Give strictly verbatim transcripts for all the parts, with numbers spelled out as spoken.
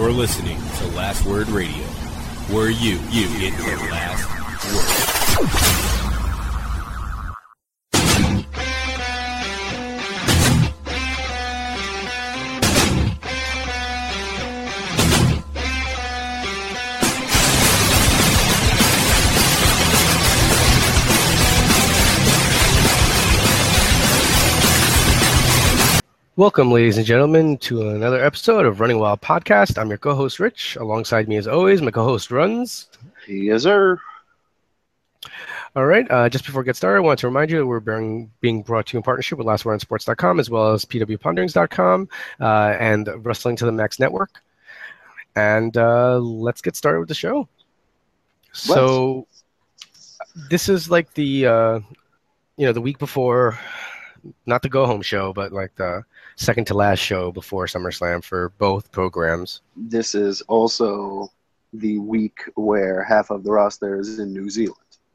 You're listening to Last Word Radio, where you, you get your last word. Welcome, ladies and gentlemen, to another episode of Running Wild Podcast. I'm your co-host, Rich. Alongside me, as always, my co-host, Runs. Yes, sir. All right. Uh, just before we get started, I want to remind you that we're being, being brought to you in partnership with last word on sports dot com, as well as p w ponderings dot com uh, and Wrestling to the Max Network. And uh, let's get started with the show. So this is like the, uh, you know, the week before, not the go-home show, but like the second to last show before SummerSlam for both programs. This is also the week where half of the roster is in New Zealand.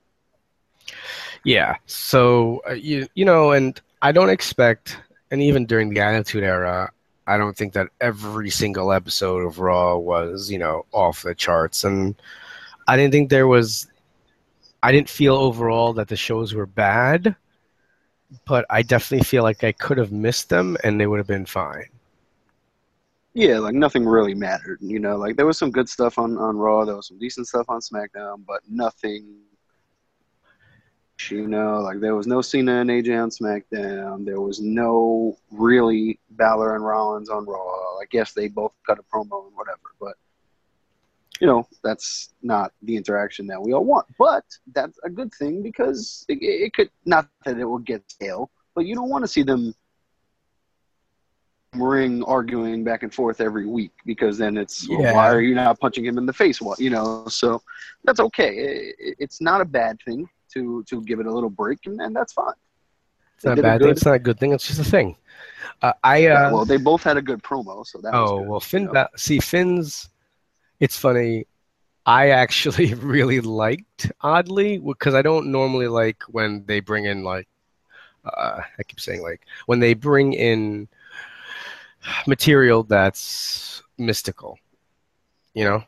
Yeah, so, uh, you, you know, and I don't expect, and even during the Attitude Era, I don't think that every single episode of Raw was, you know, off the charts. And I didn't think there was, I didn't feel overall that the shows were bad, but I definitely feel like I could have missed them and they would have been fine. Yeah, like nothing really mattered, you know, like there was some good stuff on, on Raw, there was some decent stuff on SmackDown, but nothing, you know, like there was no Cena and A J on SmackDown, there was no really Balor and Rollins on Raw. I guess they both cut a promo and whatever, but, you know, that's not the interaction that we all want. But that's a good thing because it, it could, not that it will get stale, but you don't want to see them ring arguing back and forth every week because then it's, yeah. well, why are you not punching him in the face? Well, you know, so that's okay. It, it's not a bad thing to, to give it a little break, and, and that's fine. It's not a bad thing. It's not a good thing. It's just a thing. Uh, I uh, yeah, well, they both had a good promo, so that oh, was good, well, Finn, you know? ba- see, Finn's, it's funny. I actually really liked, oddly, because I don't normally like when they bring in, like, uh, I keep saying, like, when they bring in material that's mystical, you know?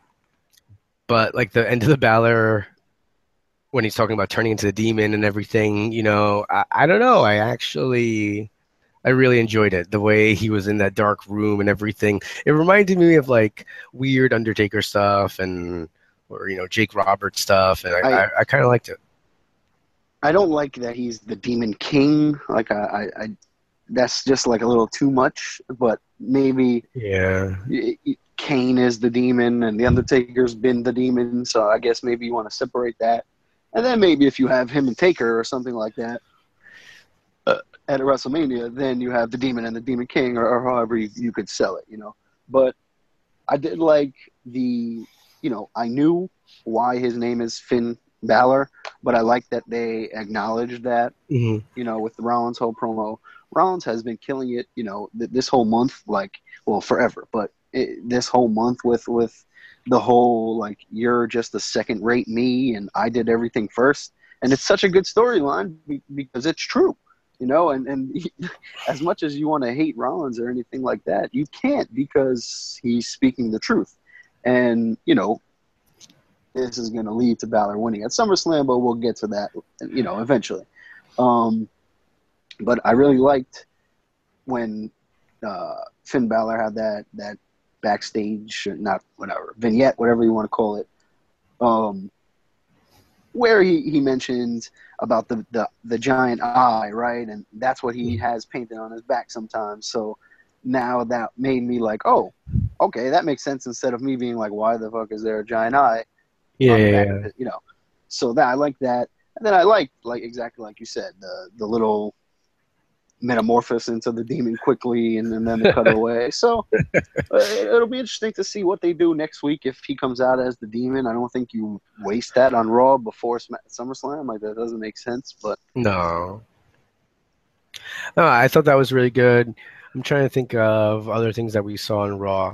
But, like, the end of the Balor, when he's talking about turning into the demon and everything, you know, I, I don't know. I actually, I really enjoyed it. The way he was in that dark room and everything. It reminded me of, like, weird Undertaker stuff and... or, you know, Jake Roberts stuff, and I, I, I, I kind of liked it. I don't like that he's the Demon King. Like, I, I, I, that's just, like, a little too much, but maybe yeah, Kane is the demon, and The Undertaker's been the demon, so I guess maybe you want to separate that. And then maybe if you have him and Taker or something like that uh, at a WrestleMania, then you have the Demon and the Demon King, or, or however you, you could sell it, you know. But I did like the... You know, I knew why his name is Finn Balor, but I like that they acknowledged that, mm-hmm. you know, with the Rollins whole promo. Rollins has been killing it, you know, th- this whole month, like, well, forever, but it, this whole month with, with the whole, like, you're just a second-rate me, and I did everything first. And it's such a good storyline be- because it's true, you know, and, and he, as much as you want to hate Rollins or anything like that, you can't because he's speaking the truth. And, you know, this is going to lead to Balor winning at SummerSlam, but we'll get to that, you know, eventually. Um, but I really liked when uh, Finn Balor had that, that backstage, not whatever, vignette, whatever you want to call it, um, where he, he mentioned about the, the, the giant eye, right? And that's what he has painted on his back sometimes. So now that made me like, oh, okay, that makes sense instead of me being like, why the fuck is there a giant eye? Yeah, on the yeah, back yeah. of it, you know. So that I like that. And then I like, like exactly like you said, the the little metamorphosis into the demon quickly and, and then the cut away. So uh, it'll be interesting to see what they do next week if he comes out as the demon. I don't think you waste that on Raw before Sm- SummerSlam. Like, that doesn't make sense. But No. No, I thought that was really good. I'm trying to think of other things that we saw in Raw.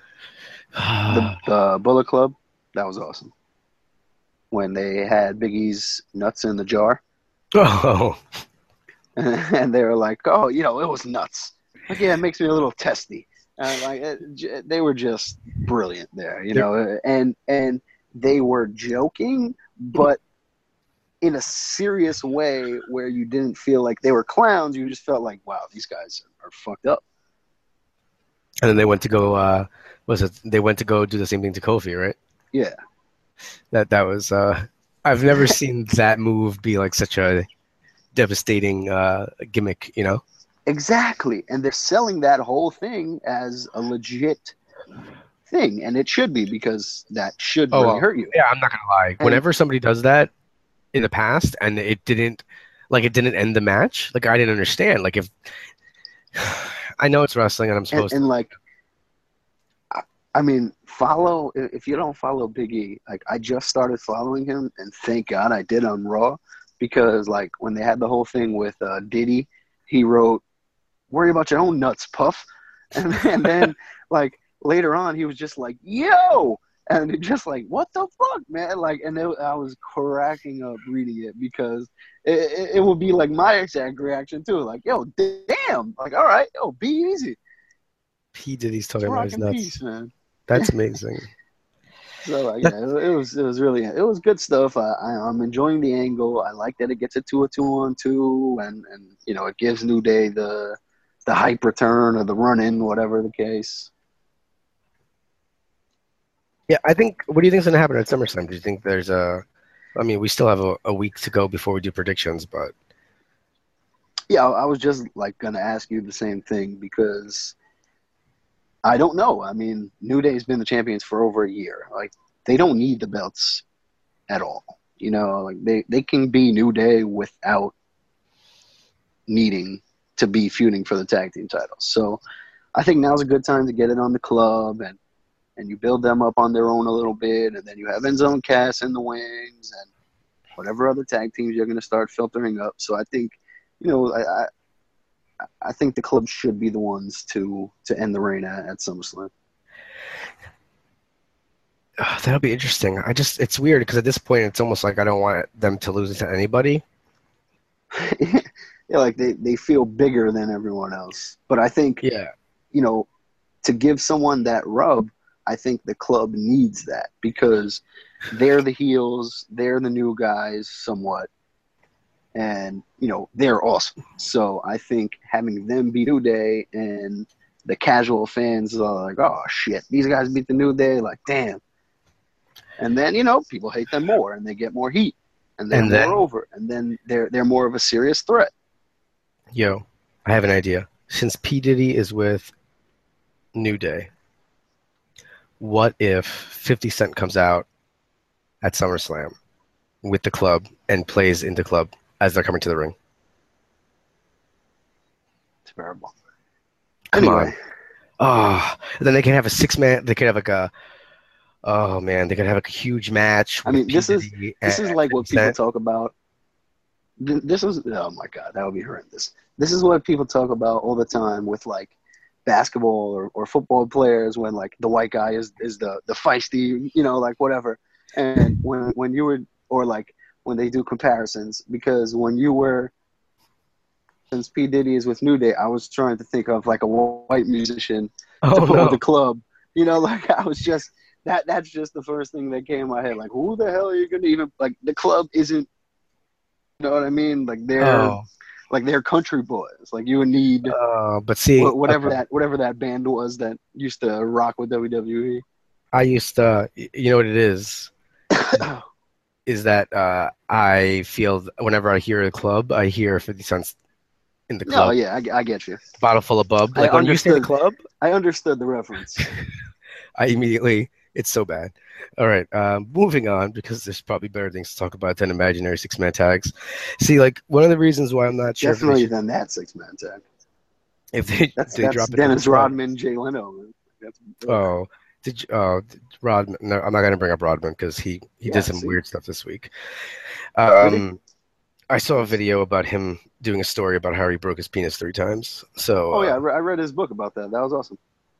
the, the Bullet Club, that was awesome. When they had Big E's nuts in the jar. Oh. And they were like, oh, you know, it was nuts. Like, yeah, it makes me a little testy. And like it, j- they were just brilliant there, you They're- know, and and they were joking, but in a serious way where you didn't feel like they were clowns. You just felt like, wow, these guys are fucked up. And then they went to go. Uh, was it? They went to go do the same thing to Kofi, right? Yeah. That that was. Uh, I've never seen that move be like such a devastating uh, gimmick. You know. Exactly. And they're selling that whole thing as a legit thing. And it should be, because that should Oh, really well, hurt you. yeah, I'm not gonna lie. And- Whenever somebody does that in the past and it didn't, like, it didn't end the match, like, I didn't understand. Like, if I know it's wrestling and I'm And, supposed and like, I, I mean, follow, if you don't follow Big E, like, I just started following him, and thank God I did on Raw, because, like, when they had the whole thing with uh, Diddy, he wrote, "Worry about your own nuts, Puff." And, and then, like, later on, he was just like, "Yo!" And it just like, what the fuck, man? Like, and it, I was cracking up reading it, because it, it, it would be like my exact reaction too. Like, yo, damn. Like, all right, yo, be easy. to. P Diddy's talking about Rock his in nuts. peace, man. That's amazing. So, like, yeah, it, it was it was really it was good stuff. I, I I'm enjoying the angle. I like that it gets it to a two on two, and and you know, it gives New Day the the hype return or the run in, whatever the case. Yeah, I think. What do you think is going to happen at SummerSlam? Do you think there's a? I mean, we still have a, a week to go before we do predictions, but Yeah, I was just like gonna ask you the same thing, because I don't know. I mean, New Day's been the champions for over a year. Like, they don't need the belts at all. You know, like they, they can be New Day without needing to be feuding for the tag team titles. So I think now's a good time to get it on the club, and, and you build them up on their own a little bit, and then you have Enzo and Cass in the wings, and whatever other tag teams you're going to start filtering up. So I think, you know, I, I I think the club should be the ones to to end the reign at, at SummerSlam. uh, that'll be interesting. I just, it's weird because at this point, it's almost like I don't want them to lose it to anybody. Yeah, like they, they feel bigger than everyone else. But I think, Yeah. you know, to give someone that rub, I think the club needs that, because they're the heels, they're the new guys somewhat, and, you know, they're awesome. So I think having them be New Day, and the casual fans are like, oh, shit, these guys beat the New Day, like, damn. And then, you know, people hate them more, and they get more heat, and they're And then- more over, and then they're they're more of a serious threat. Yo, I have an idea. Since P Diddy is with New Day, what if fifty Cent comes out at SummerSlam with the club and plays in the club as they're coming to the ring? Terrible. Come Anyway, on. Oh, then they can have a six man. They could have like a. Oh man, they could have a huge match. I with mean, this P. is Diddy this and is like what fifty people Cent. talk about. Th- This is oh my god, that would be horrendous. This is what people talk about all the time with like basketball or, or football players, when like the white guy is, is the, the feisty, you know, like whatever. And when when you were, or like when they do comparisons, because when you were, since P Diddy is with New Day, I was trying to think of like a white musician to Oh put with no! the club. You know, like I was just that. That's just the first thing that came in my head. Like, who the hell are you gonna even like? The club isn't. You know what I mean? Like they're Oh, like they're country boys. Like you would need uh, but see, wh- whatever okay. that whatever that band was that used to rock with W W E. I used to. You know what it is? Is that uh, I feel th- whenever I hear a club, I hear fifty Cent in the No, club, yeah, I, I get you. bottle full of bub. I Like when you say the understood. club, I understood the reference. I immediately, it's so bad. All right, um, moving on, because there's probably better things to talk about than imaginary six-man tags. See, like, one of the reasons why I'm not sure if they, Definitely should, than that six man tag. if they, That's they that's drop it to Dennis the club. Rodman, Jay Leno. Man. That's, Oh, did you, oh, Rodman? No, I'm not gonna bring up Rodman because he he Yeah, did some see? weird stuff this week. Did he? Um, I saw a video about him doing a story about how he broke his penis three times. So, Oh yeah, I uh, re- I read his book about that. That was awesome.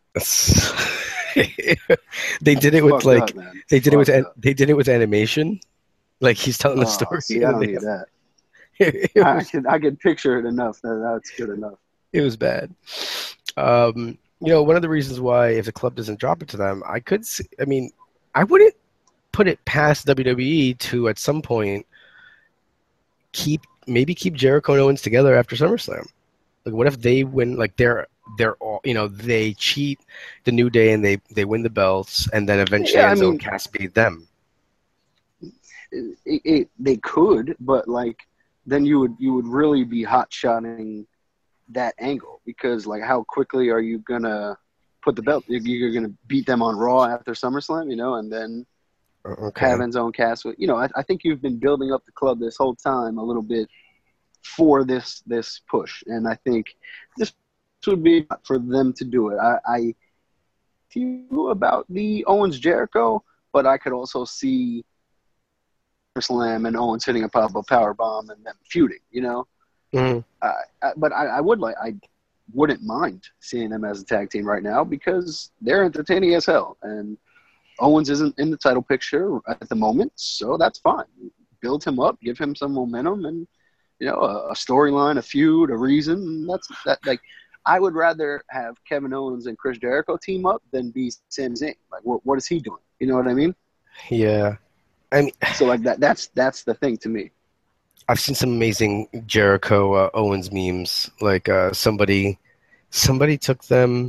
they did it with Fucked like up, man. they did it with Fucked an- up. they did it with animation, like he's telling the Oh, story. see, I and don't they need that. have- it, I was, can I can picture it enough. That that's good enough. it was bad. Um, You know, one of the reasons why if the club doesn't drop it to them, I could see, I mean, I wouldn't put it past W W E to at some point keep maybe keep Jericho and Owens together after SummerSlam. Like, what if they win? Like, they're they're all you know they cheat the New Day and they they win the belts, and then eventually Yeah, I Enzo mean, and Cass beat them. it, it, they could, but like then you would you would really be hot shotting that angle because like how quickly are you gonna put the belt? You're gonna beat them on Raw after SummerSlam, you know, and then Okay. have Enzo and Cass. You know, I, I think you've been building up the club this whole time a little bit for this this push, and I think this would be for them to do it. I, I feel about the Owens Jericho, but I could also see Slam and Owens hitting a pop-up power bomb and them feuding. You know, Mm-hmm. uh, I, but I, I would like I wouldn't mind seeing them as a tag team right now because they're entertaining as hell, and Owens isn't in the title picture at the moment, so that's fine. Build him up, give him some momentum, and you know, a, a storyline, a feud, a reason. That's that. Like, I would rather have Kevin Owens and Chris Jericho team up than be Sami Zayn. Like, what what is he doing? You know what I mean? Yeah, I mean, So like that. That's that's the thing to me. I've seen some amazing Jericho uh, Owens memes. Like uh, somebody, somebody took them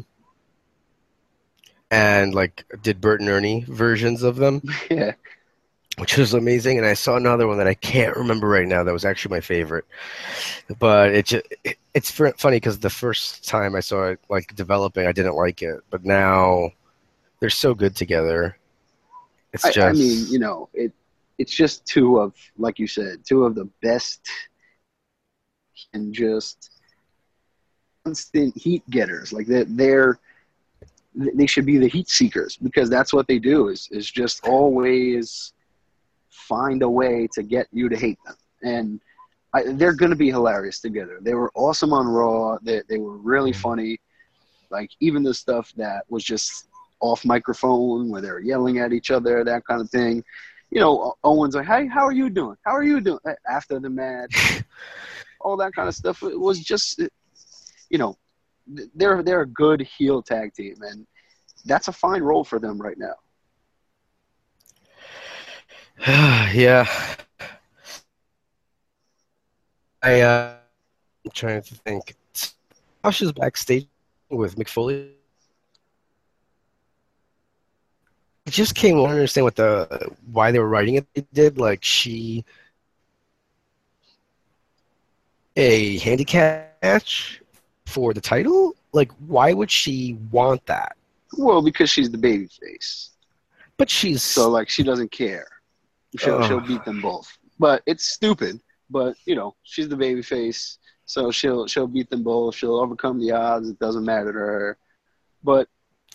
and like did Bert and Ernie versions of them, Yeah. which was amazing. And I saw another one that I can't remember right now that was actually my favorite. But it just, it, it's fr- funny because the first time I saw it like developing, I didn't like it, but now they're so good together. It's I, just. I mean, you know, it. It's just two of, like you said, two of the best and just constant heat getters. Like they're, they're they should be the heat seekers because that's what they do is is just always find a way to get you to hate them. And I, they're going to be hilarious together. They were awesome on Raw. They, they were really funny. Like even the stuff that was just off microphone where they were yelling at each other, that kind of thing. You know, Owens like, hey, how are you doing? How are you doing? After the match, all that kind of stuff. It was just, you know, they're they're a good heel tag team, and that's a fine role for them right now. Yeah. I, uh, I'm trying to think. Sasha's backstage with Mick Foley. I just came. I don't understand what the why they were writing it. They did like she a handicap match for the title. Like, why would she want that? Well, because she's the baby face. But she's So, like, she doesn't care. She'll, Ugh. she'll beat them both. But it's stupid. But, you know, she's the baby face. So she'll she'll beat them both. She'll overcome the odds. It doesn't matter to her. But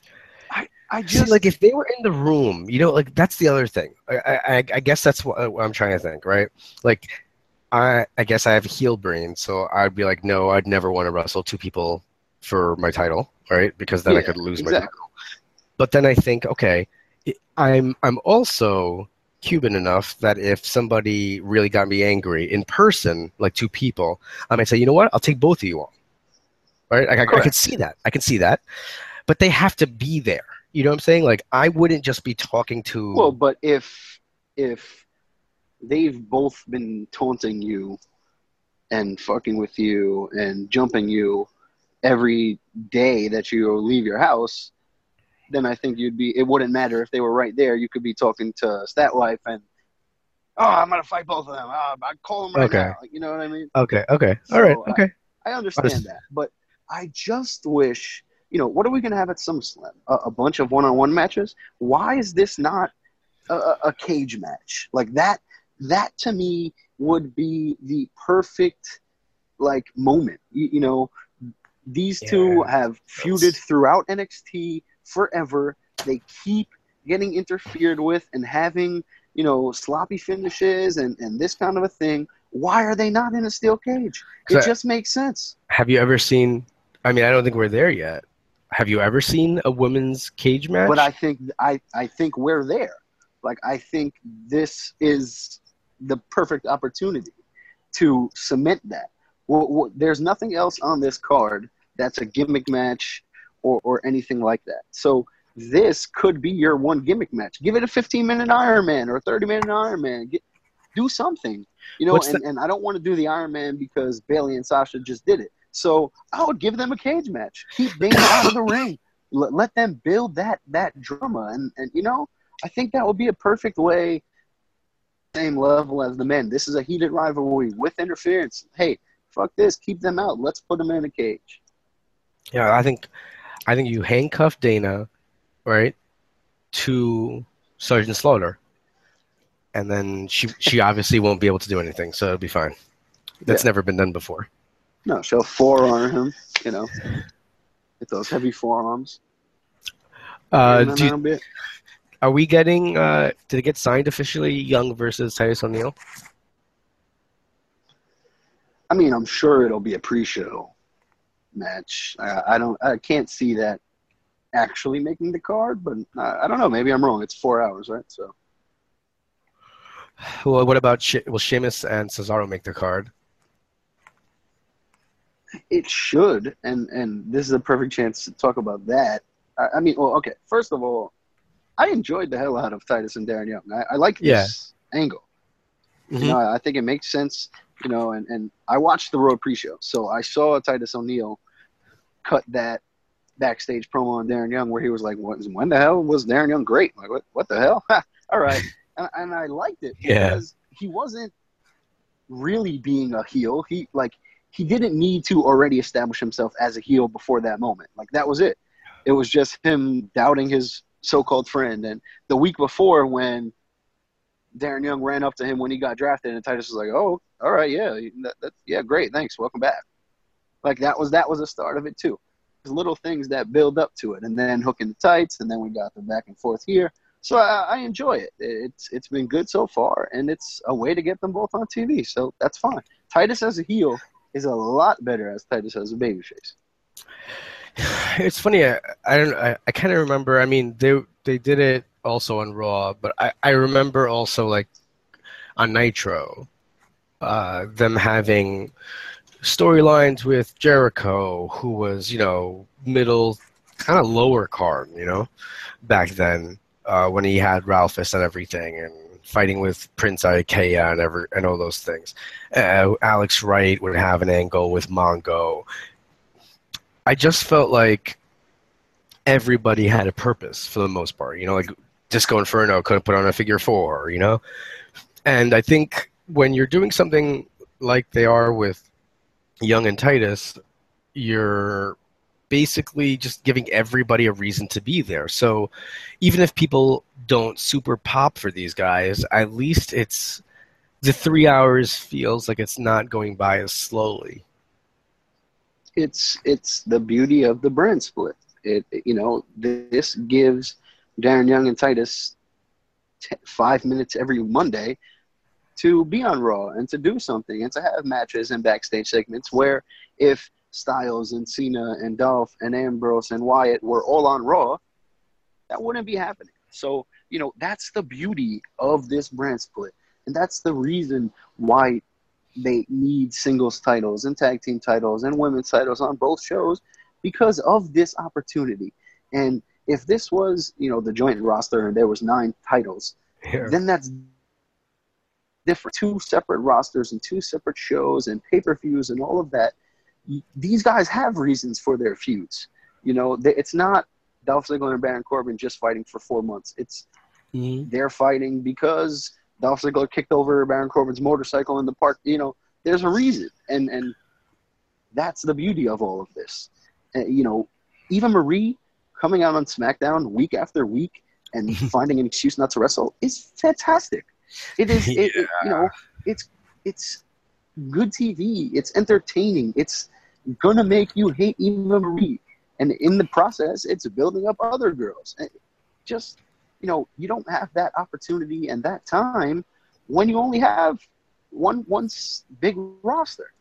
I I just... See, like, if they were in the room, you know, like, that's the other thing. I I, I guess that's what, what I'm trying to think, right? Like, I I guess I have a heel brain, so I'd be like, no, I'd never want to wrestle two people for my title, right? Because then I Yeah, could lose exactly. my title. But then I think, okay, I'm I'm also Cuban enough that if somebody really got me angry in person, like two people, I might say, you know what, I'll take both of you on. Right? I, I, I could see that. I can see that. But they have to be there. You know what I'm saying? Like, I wouldn't just be talking to... Well, but if if they've both been taunting you and fucking with you and jumping you every day that you leave your house, then I think you'd be, it wouldn't matter if they were right there. You could be talking to Stat Life and, oh, I'm going to fight both of them. Oh, I'd call them right Okay. now. You know what I mean? Okay, okay. So All right, I- okay. I understand that. But I just wish, you know, what are we going to have at SummerSlam? A, a bunch of one-on-one matches? Why is this not a, a a cage match? Like that, that to me would be the perfect, like, moment. You, you know, these two Yeah, have feuded throughout N X T forever. They keep getting interfered with and having, you know, sloppy finishes and, and this kind of a thing. Why are they not in a steel cage? It So- just makes sense. Have you ever seen... I mean, I don't think we're there yet. Have you ever seen a women's cage match? But I think I, I think we're there. Like, I think this is the perfect opportunity to cement that. Well, well, there's nothing else on this card that's a gimmick match or, or anything like that. So this could be your one gimmick match. Give it a fifteen minute Iron Man or a thirty minute Iron Man. Get, do something, you know. What's And, the- and I don't want to do the Iron Man because Bayley and Sasha just did it. So I would give them a cage match. Keep Dana out of the ring. Let, let them build that that drama. And, and, you know, I think that would be a perfect way, same level as the men. This is a heated rivalry with interference. Hey, fuck this. Keep them out. Let's put them in a cage. Yeah, I think I think you handcuff Dana, right, to Sergeant Slaughter, and then she she obviously won't be able to do anything, so it'll be fine. That's Yeah. never been done before. No, she'll forearm him, you know, with those heavy forearms. Uh, And then do you- that'll be it. are we getting? Uh, did it get signed officially? Young versus Titus O'Neil. I mean, I'm sure it'll be a pre-show match. I, I don't, I can't see that actually making the card, but I, I don't know. Maybe I'm wrong. It's four hours, right? So Well, what about she- will Sheamus and Cesaro make the card? it should, and and this is a perfect chance to talk about that. I, I mean, well, okay. First of all, I enjoyed the hell out of Titus and Darren Young. I, I like this angle. Mhm. You know, I think it makes sense. You know, and, and I watched the Road pre-show, so I saw Titus O'Neil cut that backstage promo on Darren Young where he was like, "What? When the hell was Darren Young great? Like, what? What the hell? All right." And, and I liked it Yeah. because he wasn't really being a heel. He like he didn't need to already establish himself as a heel before that moment. Like that was it. It was just him doubting his so-called friend. And the week before, when Darren Young ran up to him when he got drafted, and Titus was like, "Oh, all right, yeah, that, that, yeah, great, thanks, welcome back." Like that was that was the start of it too. There's little things that build up to it, and then hooking the tights, and then we got the back and forth here. So I, I enjoy it. It's it's been good so far, and it's a way to get them both on T V. So that's fine. Titus as a heel is a lot better as Titus as a babyface. It's funny. I, I don't. I, I kind of remember. I mean, they they did it also on Raw, but I, I remember also like on Nitro, uh, them having storylines with Jericho, who was you know middle, kind of lower card, you know, back then uh, when he had Ralphus and everything, and fighting with Prince Ikea and ever and all those things. Uh, Alex Wright would have an angle with Mongo. I just felt like everybody had a purpose for the most part. You know, like Disco Inferno could have put on a figure four, you know? And I think when you're doing something like they are with Young and Titus, you're basically just giving everybody a reason to be there. So even if people don't super pop for these guys, at least it's the three hours feels like it's not going by as slowly. It's it's the beauty of the brand split. It you know this gives Darren Young and Titus t- five minutes every Monday to be on Raw and to do something and to have matches and backstage segments where if Styles and Cena and Dolph and Ambrose and Wyatt were all on Raw, that wouldn't be happening. So, you know, that's the beauty of this brand split. And that's the reason why they need singles titles and tag team titles and women's titles on both shows, because of this opportunity. And if this was, you know, the joint roster and there was nine titles, Yeah. then that's different. Two separate rosters and two separate shows and pay-per-views and all of that. These guys have reasons for their feuds. You know, they, it's not Dolph Ziggler and Baron Corbin just fighting for four months. It's Mhm. they're fighting because Dolph Ziggler kicked over Baron Corbin's motorcycle in the park. You know, there's a reason, and and that's the beauty of all of this. Uh, you know, Eva Marie coming out on SmackDown week after week and finding an excuse not to wrestle is fantastic. It is, it, it, you know, it's it's good T V. It's entertaining. It's gonna make you hate Eva Marie, and in the process, it's building up other girls. And just, you know, you don't have that opportunity and that time when you only have one one s- big roster.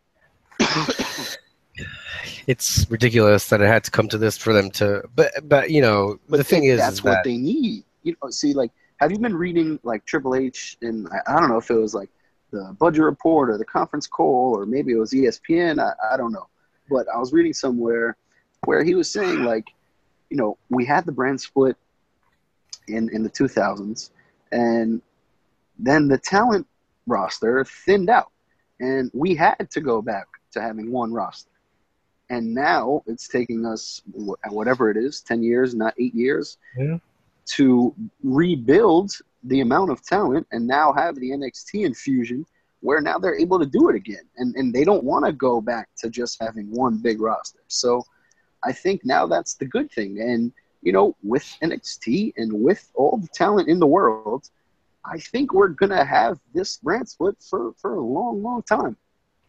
It's ridiculous that it had to come to this for them to, but but you know But the thing it- is, that's is what that they need. You know, see, like, have you been reading like Triple H and I, I don't know if it was like the Budget Report or the Conference Call or maybe it was E S P N. I, I don't know, but I was reading somewhere where he was saying like, you know, we had the brand split in in the two thousands, and then the talent roster thinned out, and we had to go back to having one roster. And now it's taking us whatever it is, ten years, not eight years, Yeah. to rebuild the amount of talent and now have the N X T infusion where now they're able to do it again. And, and they don't want to go back to just having one big roster. So I think now that's the good thing. And, you know, with N X T and with all the talent in the world, I think we're going to have this brand split for, for a long, long time.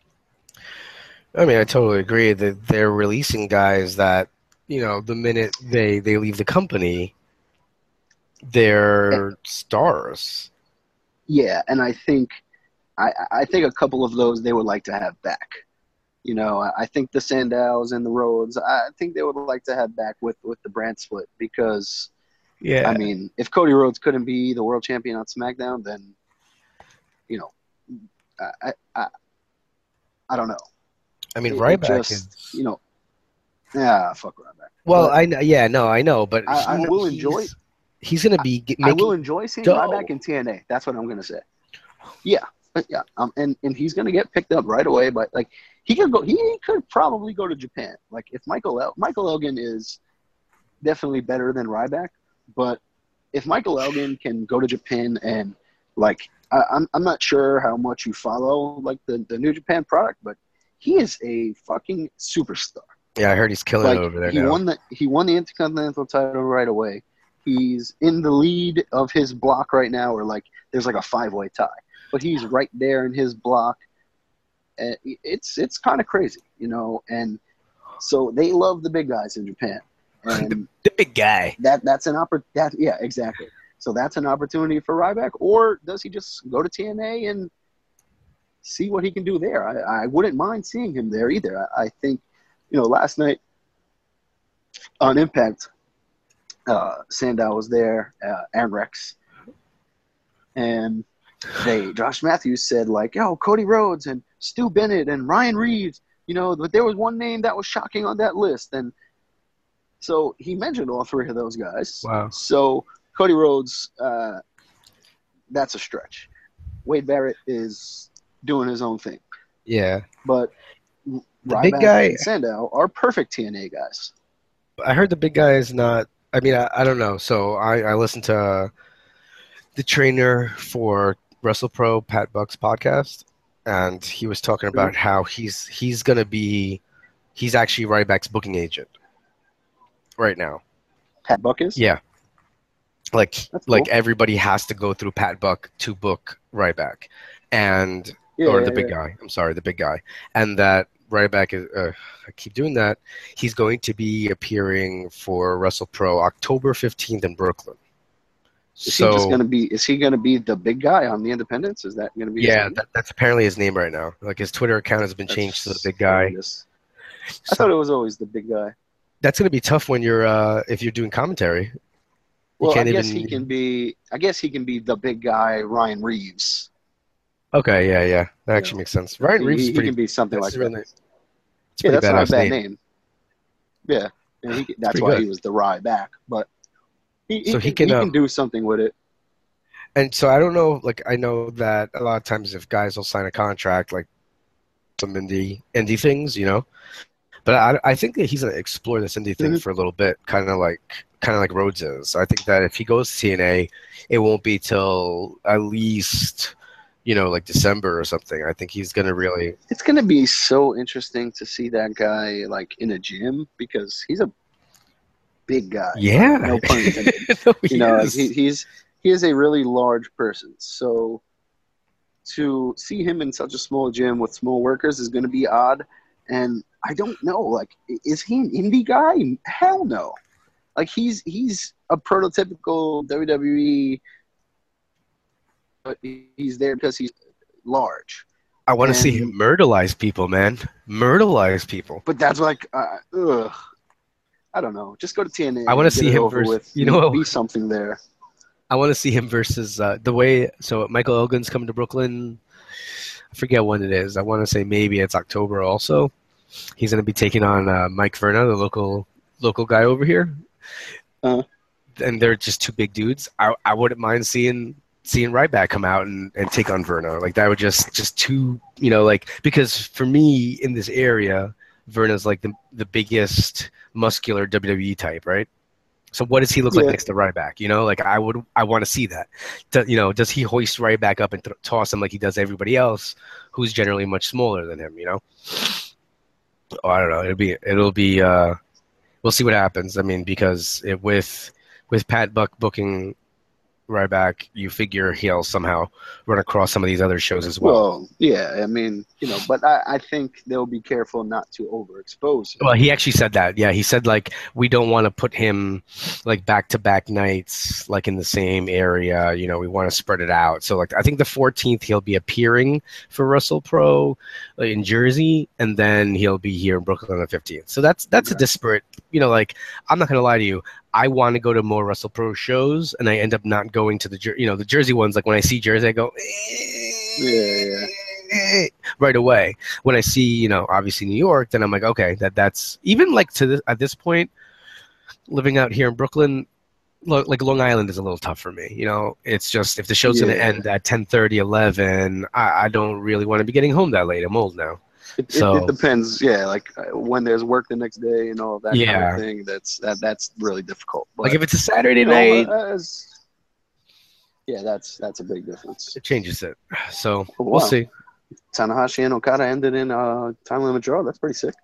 I mean, I totally agree that they're releasing guys that, you know, the minute they, they leave the company, they're stars. Yeah, and I think I, I think a couple of those they would like to have back. You know, I, I think the Sandows and the Rhodes, I think they would like to have back with, with the brand split because, Yeah. I mean, if Cody Rhodes couldn't be the world champion on SmackDown, then, you know, I I, I don't know. I mean, It- it Ryback just, is. you know, yeah, fuck Ryback. Well, But I know, yeah, no, I know, but I, I he- will he's- enjoy. He's going to be ge- I making. will enjoy seeing dough. Ryback in T N A. That's what I'm gonna say. Yeah, but yeah, um, and and he's gonna get picked up right away. But like, he could go. He could probably go to Japan. Like, if Michael El- Michael Elgin is definitely better than Ryback, but if Michael Elgin can go to Japan and like, I, I'm I'm not sure how much you follow like the the New Japan product, but he is a fucking superstar. Yeah, I heard he's killing Like, it over there he now. won the he won the Intercontinental title right away. He's in the lead of his block right now, or like there's like a five way tie, but he's right there in his block. And it's it's kind of crazy, you know. And so they love the big guys in Japan, and the big guy. that that's an oppor- that yeah exactly. So that's an opportunity for Ryback, or does he just go to T N A and see what he can do there? I, I wouldn't mind seeing him there either. I, I think, you know, last night on Impact, uh, Sandow was there, uh, and Rex, and they Josh Matthews said like, "Yo, Cody Rhodes and Stu Bennett and Ryan Reeves, you know, but there was one name that was shocking on that list," and so he mentioned all three of those guys. Wow. So Cody Rhodes, uh, that's a stretch. Wade Barrett is doing his own thing, Yeah. but The Ryback big guy- and Sandow are perfect T N A guys. I heard the big guy is not. I mean, I, I don't know. So I, I listened to uh, the trainer for WrestlePro, Pat Buck's podcast, and he was talking about how he's he's gonna be he's actually Ryback's booking agent right now. Pat Buck is? Yeah, like That's like cool. everybody has to go through Pat Buck to book Ryback, and Yeah, or yeah, the big yeah. guy. I'm sorry, the big guy, and that Ryback is. Uh, I keep doing that. He's going to be appearing for WrestlePro October fifteenth in Brooklyn. Is so he just gonna be? Is he gonna be the big guy on the Independents? Is that gonna be? his yeah, name? that, that's apparently his name right now. Like his Twitter account has been That's changed to the big guy. horrendous. I So thought it was always the big guy. that's going to be tough when you're uh, if you're doing commentary. You Well, I can't guess even- he can be. I guess he can be the big guy, Ryan Reeves. Okay, yeah, yeah, that actually Yeah. makes sense. Ryan He, Reeves he is pretty. can be something that's like really- that. It's Yeah, pretty that's not a badass bad name. name. Yeah, and he, that's pretty why good. he was the Ryback. But he, he So can, he can, he uh, can do something with it. And so I don't know. Like I know that a lot of times if guys will sign a contract, like some indie indie things, you know. But I, I think that he's gonna explore this indie thing Mhm. for a little bit, kind of like kind of like Rhodes is. I think that if he goes to T N A, it won't be till at least you know like December or something. I think he's gonna really. It's gonna be so interesting to see that guy like in a gym because he's a big guy. Yeah. No pun intended. No, he you know, is. he, he's he is a really large person. So to see him in such a small gym with small workers is going to be odd. And I don't know, like, is he an indie guy? Hell no. Like he's he's a prototypical W W E, but he's there because he's large. I want to see and- him murderize people, man. Murderize people. But that's like, uh, ugh. I don't know. Just go to T N A. I wanna and get see it him over versus- with. you know- be something there. I want to see him versus uh, the way. So Michael Elgin's coming to Brooklyn. I forget when it is. I want to say maybe it's October also. He's going to be taking on uh, Mike Verna, the local local guy over here. Uh-huh. And they're just two big dudes. I I wouldn't mind seeing seeing Ryback come out and, and take on Verna. Like that would just just two, you know, like because for me in this area, Verna's like the the biggest muscular W W E type, right? So what does he look Yeah. like next to Ryback? You know, like I would I want to see that. Do, you know, does he hoist Ryback up and th- toss him like he does everybody else, who's generally much smaller than him? You know. Oh, I don't know. It'll be it'll be. Uh, we'll see what happens. I mean, because it, with with Pat Buck booking Ryback, you figure he'll somehow run across some of these other shows as well. Well, yeah, I mean, you know, but I, I think they'll be careful not to overexpose him. Well, he actually said that. Yeah, he said like we don't want to put him like back to back nights like in the same area. You know, we want to spread it out. So like I think the fourteenth he'll be appearing for Russell Pro like, in Jersey, and then he'll be here in Brooklyn on the fifteenth. So that's that's Okay. a disparate. You know, like I'm not gonna lie to you. I want to go to more Russell Pro shows, and I end up not going to the Jer- you know the Jersey ones. Like when I see Jersey, I go Yeah, yeah. right away. When I see you know obviously New York, then I'm like okay, that that's even like to this, at this point, living out here in Brooklyn, lo- like Long Island is a little tough for me. You know, it's just if the show's gonna Yeah. end at ten thirty, eleven, I, I don't really want to be getting home that late. I'm old now. It, So- it, it depends, yeah. Like uh, when there's work the next day and all that kind Yeah. of thing. That's that that's really difficult. But, Like if it's a Saturday you know, night, as- yeah, that's that's a big difference. it changes it. So Oh, we'll wow. see. Tanahashi and Okada ended in a time limit draw. That's pretty sick.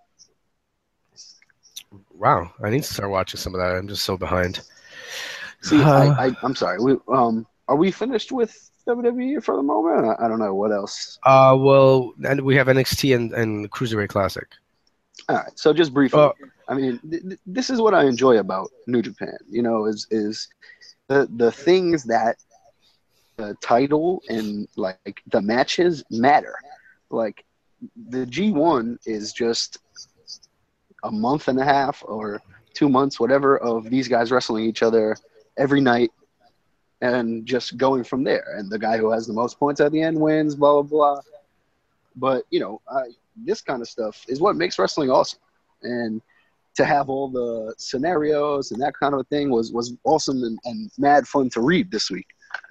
Wow, I need to start watching some of that. I'm just so behind. See, Uh, I, I I'm sorry. We um are we finished with W W E for the moment? I, I don't know what else. Uh, well, and we have N X T and, and Cruiserweight Classic. All right. So just briefly, Uh, I mean, th- th- this is what I enjoy about New Japan. You know, is is the the things that the title and like the matches matter. Like the G one is just a month and a half or two months, whatever, of these guys wrestling each other every night and just going from there. And the guy who has the most points at the end wins, blah, blah, blah. But, you know, I, this kind of stuff is what makes wrestling awesome. And to have all the scenarios and that kind of a thing was, was awesome and, and mad fun to read this week.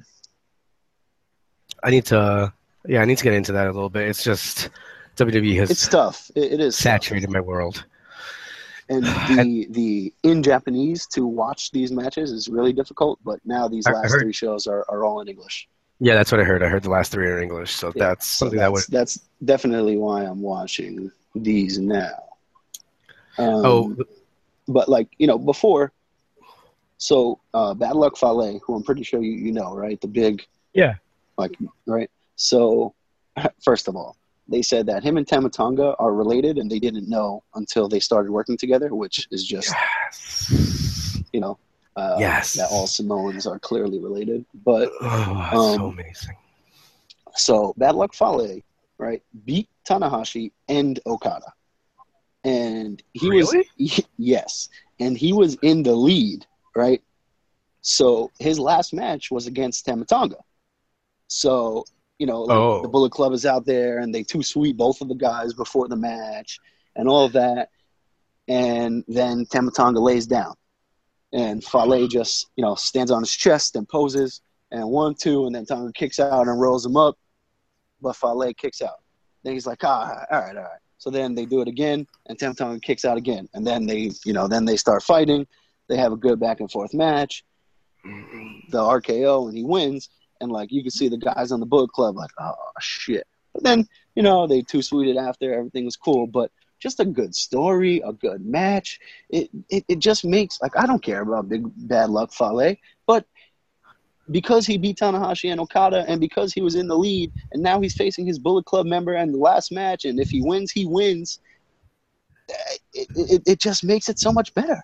I need to, yeah, I need to get into that a little bit. It's just W W E has It's tough. It, it is tough. saturated my world. And the the in Japanese to watch these matches is really difficult. But now these I- I last heard- three shows are, are all in English. Yeah, that's what I heard. I heard the last three are in English, so Yeah, that's so something that would. that's, that's definitely why I'm watching these now. Um, Oh, but like you know before, so uh, Bad Luck Fale, who I'm pretty sure you you know, right? The big yeah. like right. So first of all, they said that him and Tamatonga are related, and they didn't know until they started working together, which is just Yes. you know. Uh, Yes. that all Samoans are clearly related. But Oh, it's so Um, amazing. so Bad Luck Fale, right, beat Tanahashi and Okada. And he Really? was, yes, and he was in the lead, right? So his last match was against Tamatonga. So, you know, like Oh. the Bullet Club is out there and they too sweet both of the guys before the match and all of that. And then Tamatonga lays down. And Fale just, you know, stands on his chest and poses, and one, two, and then Tonga kicks out and rolls him up, but Fale kicks out. Then he's like, ah, all right, all right. So then they do it again, and Tam Tonga kicks out again, and then they, you know, then they start fighting. They have a good back and forth match, the R K O, and he wins. And like you can see the guys on the Bullet Club like, oh shit. But then, you know, they two sweeted after, everything was cool, but just a good story, a good match. It, it it just makes, like, I don't care about Big Bad Luck Fale, but because he beat Tanahashi and Okada and because he was in the lead and now he's facing his Bullet Club member in the last match, and if he wins, he wins, it, it, it just makes it so much better.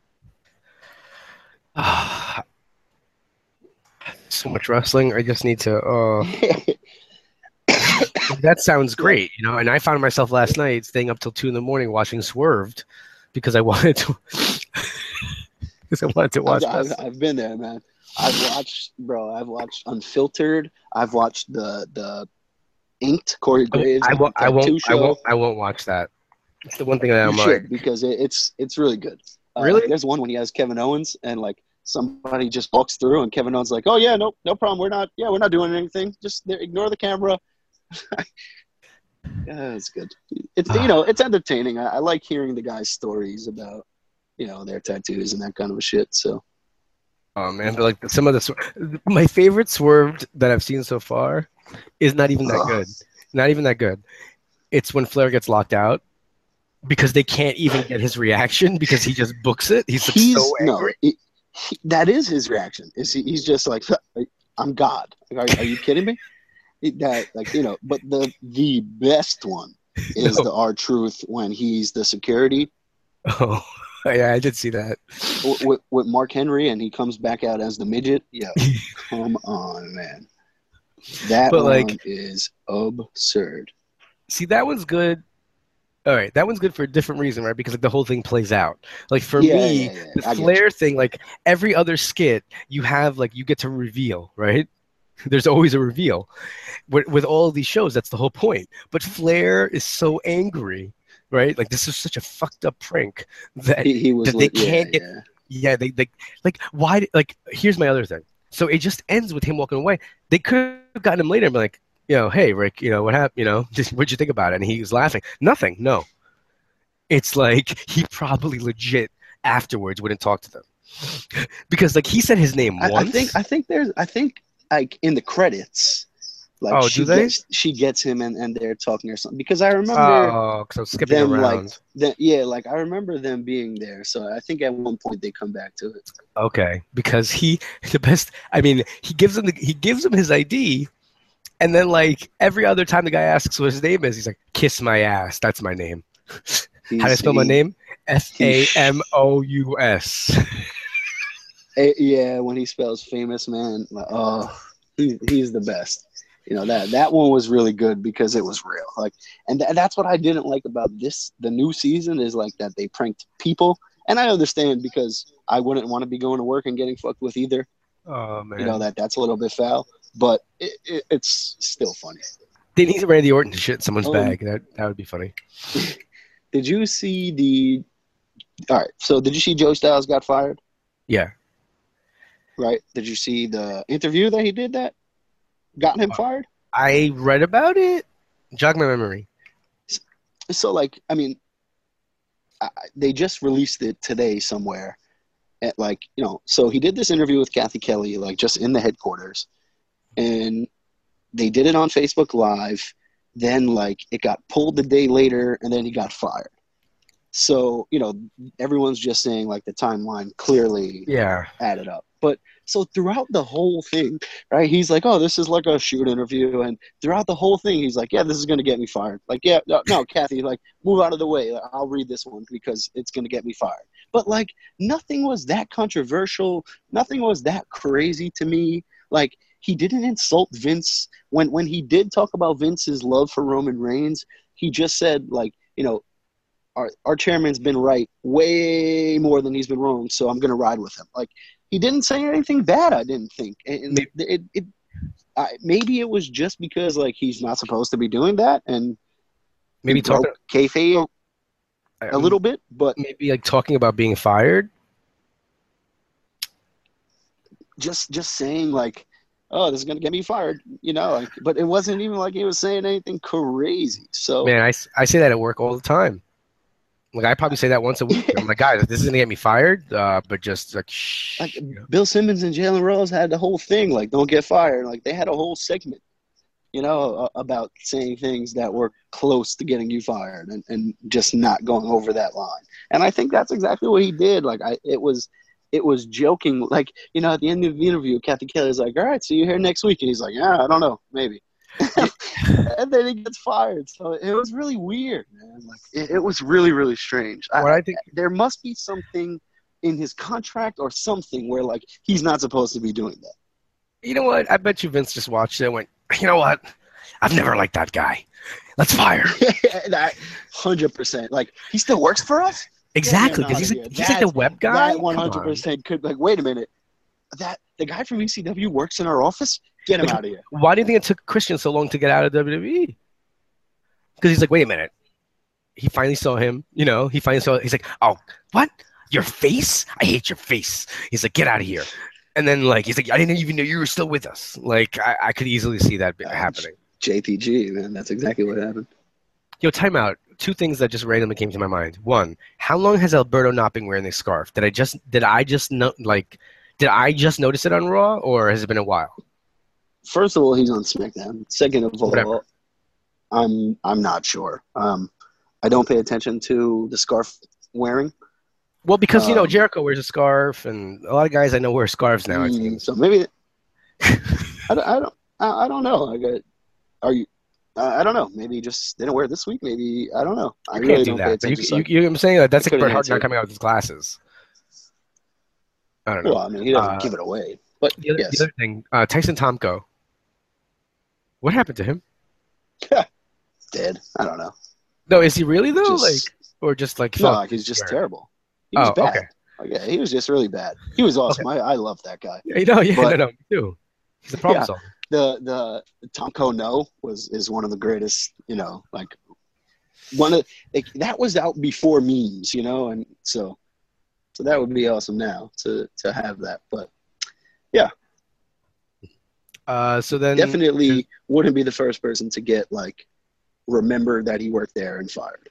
Ah, so much wrestling. I just need to. Uh, that sounds great, you know. And I found myself last night staying up till two in the morning watching Swerved because I wanted to. Because I wanted to watch. I've, I've, wrestling. I've been there, man. I've watched, bro. I've watched Unfiltered. I've watched the the Inked Corey Graves. I won't. I tattoo won't. I show. won't. I won't watch that. It's the one thing that You I'm should like, because it, it's it's really good. Uh, really? There's one when he has Kevin Owens and like somebody just walks through and Kevin Owens is like, oh yeah, no no problem. We're not yeah we're not doing anything. Just ignore the camera. Yeah, it's good. It's you know it's entertaining. I, I like hearing the guys' stories about you know their tattoos and that kind of shit. So. Oh man, but like some of the swer- my favorite swerved that I've seen so far is not even that Ugh. good. Not even that good. It's when Flair gets locked out because they can't even get his reaction because he just books it. He's, like, He's so no, angry. it, he, that is his reaction. Is he, he's just like, I'm God. Like, are, are you kidding me? It- that like you know, but the the best one is No. the R-Truth when he's the security Oh, yeah, I did see that. w- with, with Mark Henry and he comes back out as the midget. Yeah, come on, man. That But, one like- is absurd. See, that one's good. All right, that one's good for a different reason, right? Because like the whole thing plays out. Like for Yeah, me, yeah, yeah, the I get Flair thing, like every other skit, you have like you get to reveal, right? There's always a reveal. With, with all of these shows, that's the whole point. But Flair is so angry, right? Like this is such a fucked up prank that He, he was that they lit- yeah, can't get. yeah. Yeah, they they like why? Like here's my other thing. So it just ends with him walking away. They could have gotten him later and be like, you know, hey Rick, you know what happened? You know, just what'd you think about it? And he was laughing. Nothing. No. It's like he probably legit afterwards wouldn't talk to them because like he said his name I, once. I think I think there's I think like in the credits, like Oh, she do they? gets she gets him and, and they're talking or something because I remember Oh, because I was skipping them around. like that yeah like I remember them being there, so I think at one point they come back to it. Okay, because he the best. I mean, he gives him the, he gives him his I D, and then like every other time the guy asks what his name is, he's like, "Kiss my ass." That's my name. He's, How do I spell my he- name? F A M O U S. eh, yeah, when he spells famous man, like, oh, he, he's the best. You know that that one was really good because it was real. Like, and th- that's what I didn't like about this. The new season is like that they pranked people, and I understand because I wouldn't want to be going to work and getting fucked with either. Oh man, You know that that's a little bit foul, but it, it, it's still funny. they need Randy Orton to shit in someone's Um, bag. That that would be funny. Did you see the? All right, so did you see Joe Styles got fired? Yeah. Right? Did you see the interview that he did that got him fired? I read about it. Jog my memory. So, like, I mean, I, they just released it today somewhere. At like, you know, so he did this interview with Kathy Kelly, like, just in the headquarters, and they did it on Facebook Live. Then, like, it got pulled the day later, and then he got fired. So, you know, everyone's just saying, like, the timeline clearly Yeah. added up. But so throughout the whole thing, right, he's like, oh, this is like a shoot interview. And throughout the whole thing, he's like, yeah, this is going to get me fired. Like, yeah, no, no, Kathy, like, move out of the way. I'll read this one because it's going to get me fired. But, like, nothing was that controversial. Nothing was that crazy to me. Like, he didn't insult Vince. When, when he did talk about Vince's love for Roman Reigns, he just said, like, you know, our, our chairman's been right way more than he's been wrong, so I'm going to ride with him. Like, he didn't say anything bad, I didn't think. And it, it, it I, maybe it was just because, like, he's not supposed to be doing that, and Maybe he broke talking kayfabe a little bit, but Maybe like talking about being fired. just just saying, like, oh, this is going to get me fired, you know, like, but it wasn't even like he was saying anything crazy. So, Man, I, I say that at work all the time. Like I probably say that once a week. I'm like, guys, this is gonna get me fired, uh, but just like, shh. like, Bill Simmons and Jalen Rose had the whole thing, like, don't get fired. Like, they had a whole segment, you know, about saying things that were close to getting you fired and, and just not going over that line. And I think that's exactly what he did. Like, I, it was, it was joking. Like, you know, at the end of the interview, Kathy Kelly's like, all right, see you here next week. And he's like, yeah, I don't know, maybe. And then he gets fired. So it was really weird, man. Like, it, it was really, really strange. What I think There must be something in his contract or something where, like, he's not supposed to be doing that. You know what? I bet you Vince just watched it and went, you know what? I've never liked that guy. Let's fire. That one hundred percent. Like, he still works for us? Exactly, Get him because out he's, of like, here. he's like the That- web guy. That one hundred percent could, like, wait a minute. That the guy from E C W works in our office? Get him Like, out of here. Why do you think it took Christian so long to get out of W W E? Because he's like, wait a minute. he finally saw him. You know, he finally saw. He's like, "Oh, what? Your face? I hate your face." He's like, "Get out of here." And then like he's like, "I didn't even know you were still with us." Like I, I could easily see that Uh, happening. J T G, man, that's exactly what happened. Yo, time out. Two things that just randomly came to my mind. One, how long has Alberto not been wearing this scarf? Did I just did I just know like did I just notice it on Raw, or has it been a while? First of all, he's on SmackDown. Second of all, Whatever. I'm I'm not sure. Um, I don't pay attention to the scarf wearing. Well, because you know Um, Jericho wears a scarf, and a lot of guys I know wear scarves now. It Mm, seems. so maybe I don't I don't, I, I don't know. I got are you? I I don't know. Maybe he just didn't wear it this week. Maybe I don't know. I You really can't do don't pay that. But you, attention. so you, you, know what I'm saying like, that's I like Bret couldn't Hart answer. not coming out with his glasses. I don't know. Well, I mean, he doesn't Uh, give it away. But the, other, yes, the other thing, uh, Tyson Tomko. What happened to him? dead. I don't know. No, is he really though? Just like, or just like no, fuck? like he's just Sure. terrible. He was Oh, bad. okay. Like, yeah, he was just really bad. He was awesome. I, I love that guy. Yeah, you know, yeah, But- no, no, me too. He's a problem Yeah. solver. The the Tomko No was is one of the greatest. You know, like one of like, that was out before memes. You know, and so so that would be awesome now to to have that. But Uh, so then definitely wouldn't be the first person to get like remember that he worked there and fired.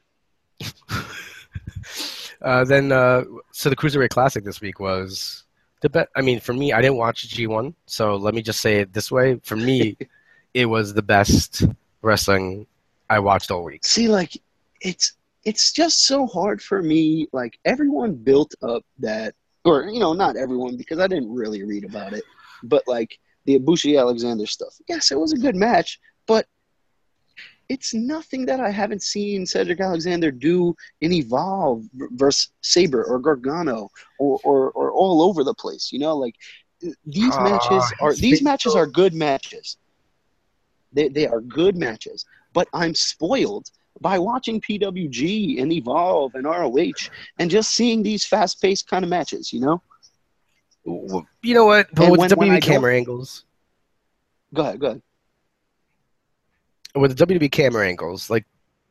Uh, then, uh, so the Cruiserweight Classic this week was the best. I mean, for me, I didn't watch G one, so let me just say it this way: for me, it was the best wrestling I watched all week. See, like it's it's just so hard for me. Like everyone built up that, or you know, not everyone because I didn't really read about it, but like the Ibushi Alexander stuff. Yes, it was a good match, but it's nothing that I haven't seen Cedric Alexander do in Evolve versus Saber or Gargano or, or, or all over the place. You know, like these Ah, matches are he's these been matches so- are good matches. They they are good matches, but I'm spoiled by watching P W G and Evolve and R O H and just seeing these fast paced kind of matches. You know, Well, you know what? But And with when- the when W I W E don't- camera angles, go ahead, go ahead. with the W W E camera angles, like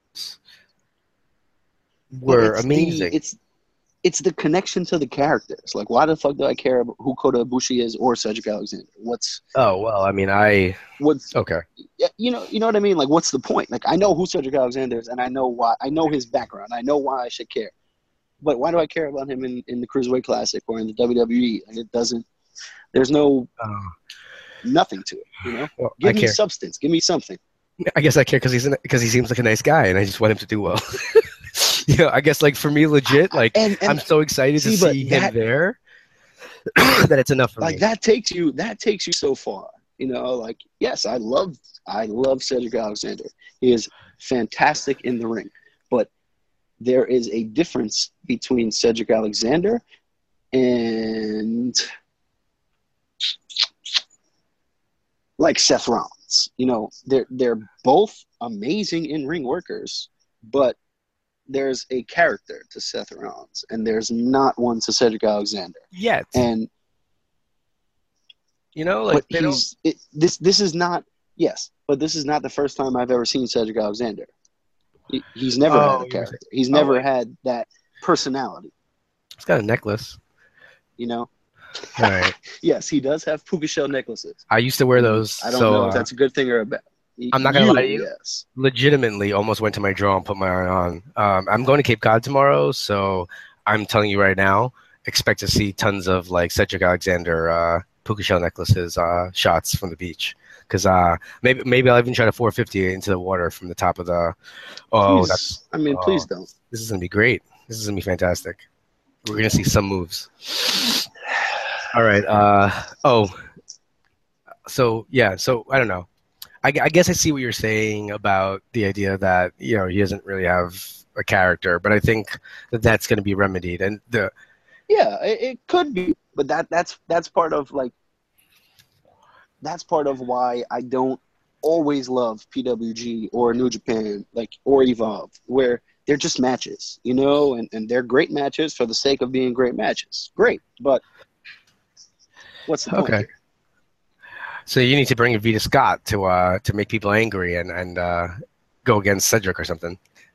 But were it's amazing. The, it's it's the connection to the characters. Like, why the fuck do I care about who Kota Ibushi is or Cedric Alexander? What's oh well, I mean, I what's okay. yeah, you know you know what I mean? Like, what's the point? Like, I know who Cedric Alexander is, and I know why. I know his background. I know why I should care. But why do I care about him in, in the Cruiserweight Classic or in the W W E? Like, it doesn't. There's no Oh, nothing to it. You know, well, I give me care. substance. Give me something. I guess I care because he's because he seems like a nice guy, and I just want him to do well. You know, I guess like for me, legit, like And and I'm so excited see, to but see him that- there that it's enough for like me. that takes you that takes you so far. You know, like yes, I love I love Cedric Alexander. He is fantastic in the ring, but there is a difference between Cedric Alexander and like Seth Rollins. You know, they're they're both amazing in ring workers, but there's a character to Seth Rollins, and there's not one to Cedric Alexander. Yet, And you know, like but they don't. he's it, this. This is not yes, but this is not the first time I've ever seen Cedric Alexander. He, he's never Oh, had a you character. He's oh, never wait. had that personality. He's got a necklace. You know. All right. Yes, he does have puka shell necklaces. I used to wear those. I don't so, know uh, if that's a good thing or a bad. I'm not gonna lie to you. Yes. legitimately almost went to my draw and put my iron on. Um, I'm going to Cape Cod tomorrow, so I'm telling you right now, expect to see tons of like Cedric Alexander uh, puka shell necklaces uh, shots from the beach. Because uh, maybe maybe I'll even try to four fifty into the water from the top of the. Oh, Please- that's I mean, oh. please don't. this is gonna be great. This is gonna be fantastic. We're gonna see some moves. All right. Uh, oh, so yeah. So I don't know. I, I guess I see what you're saying about the idea that you know he doesn't really have a character, but I think that that's going to be remedied. And the Yeah, it, it could be, but that that's that's part of like that's part of why I don't always love P W G or New Japan, like or Evolve, where they're just matches, you know, and, and they're great matches for the sake of being great matches. Great, but what's the point? okay. here? So you need to bring Vita Scott to uh to make people angry and and uh, go against Cedric or something.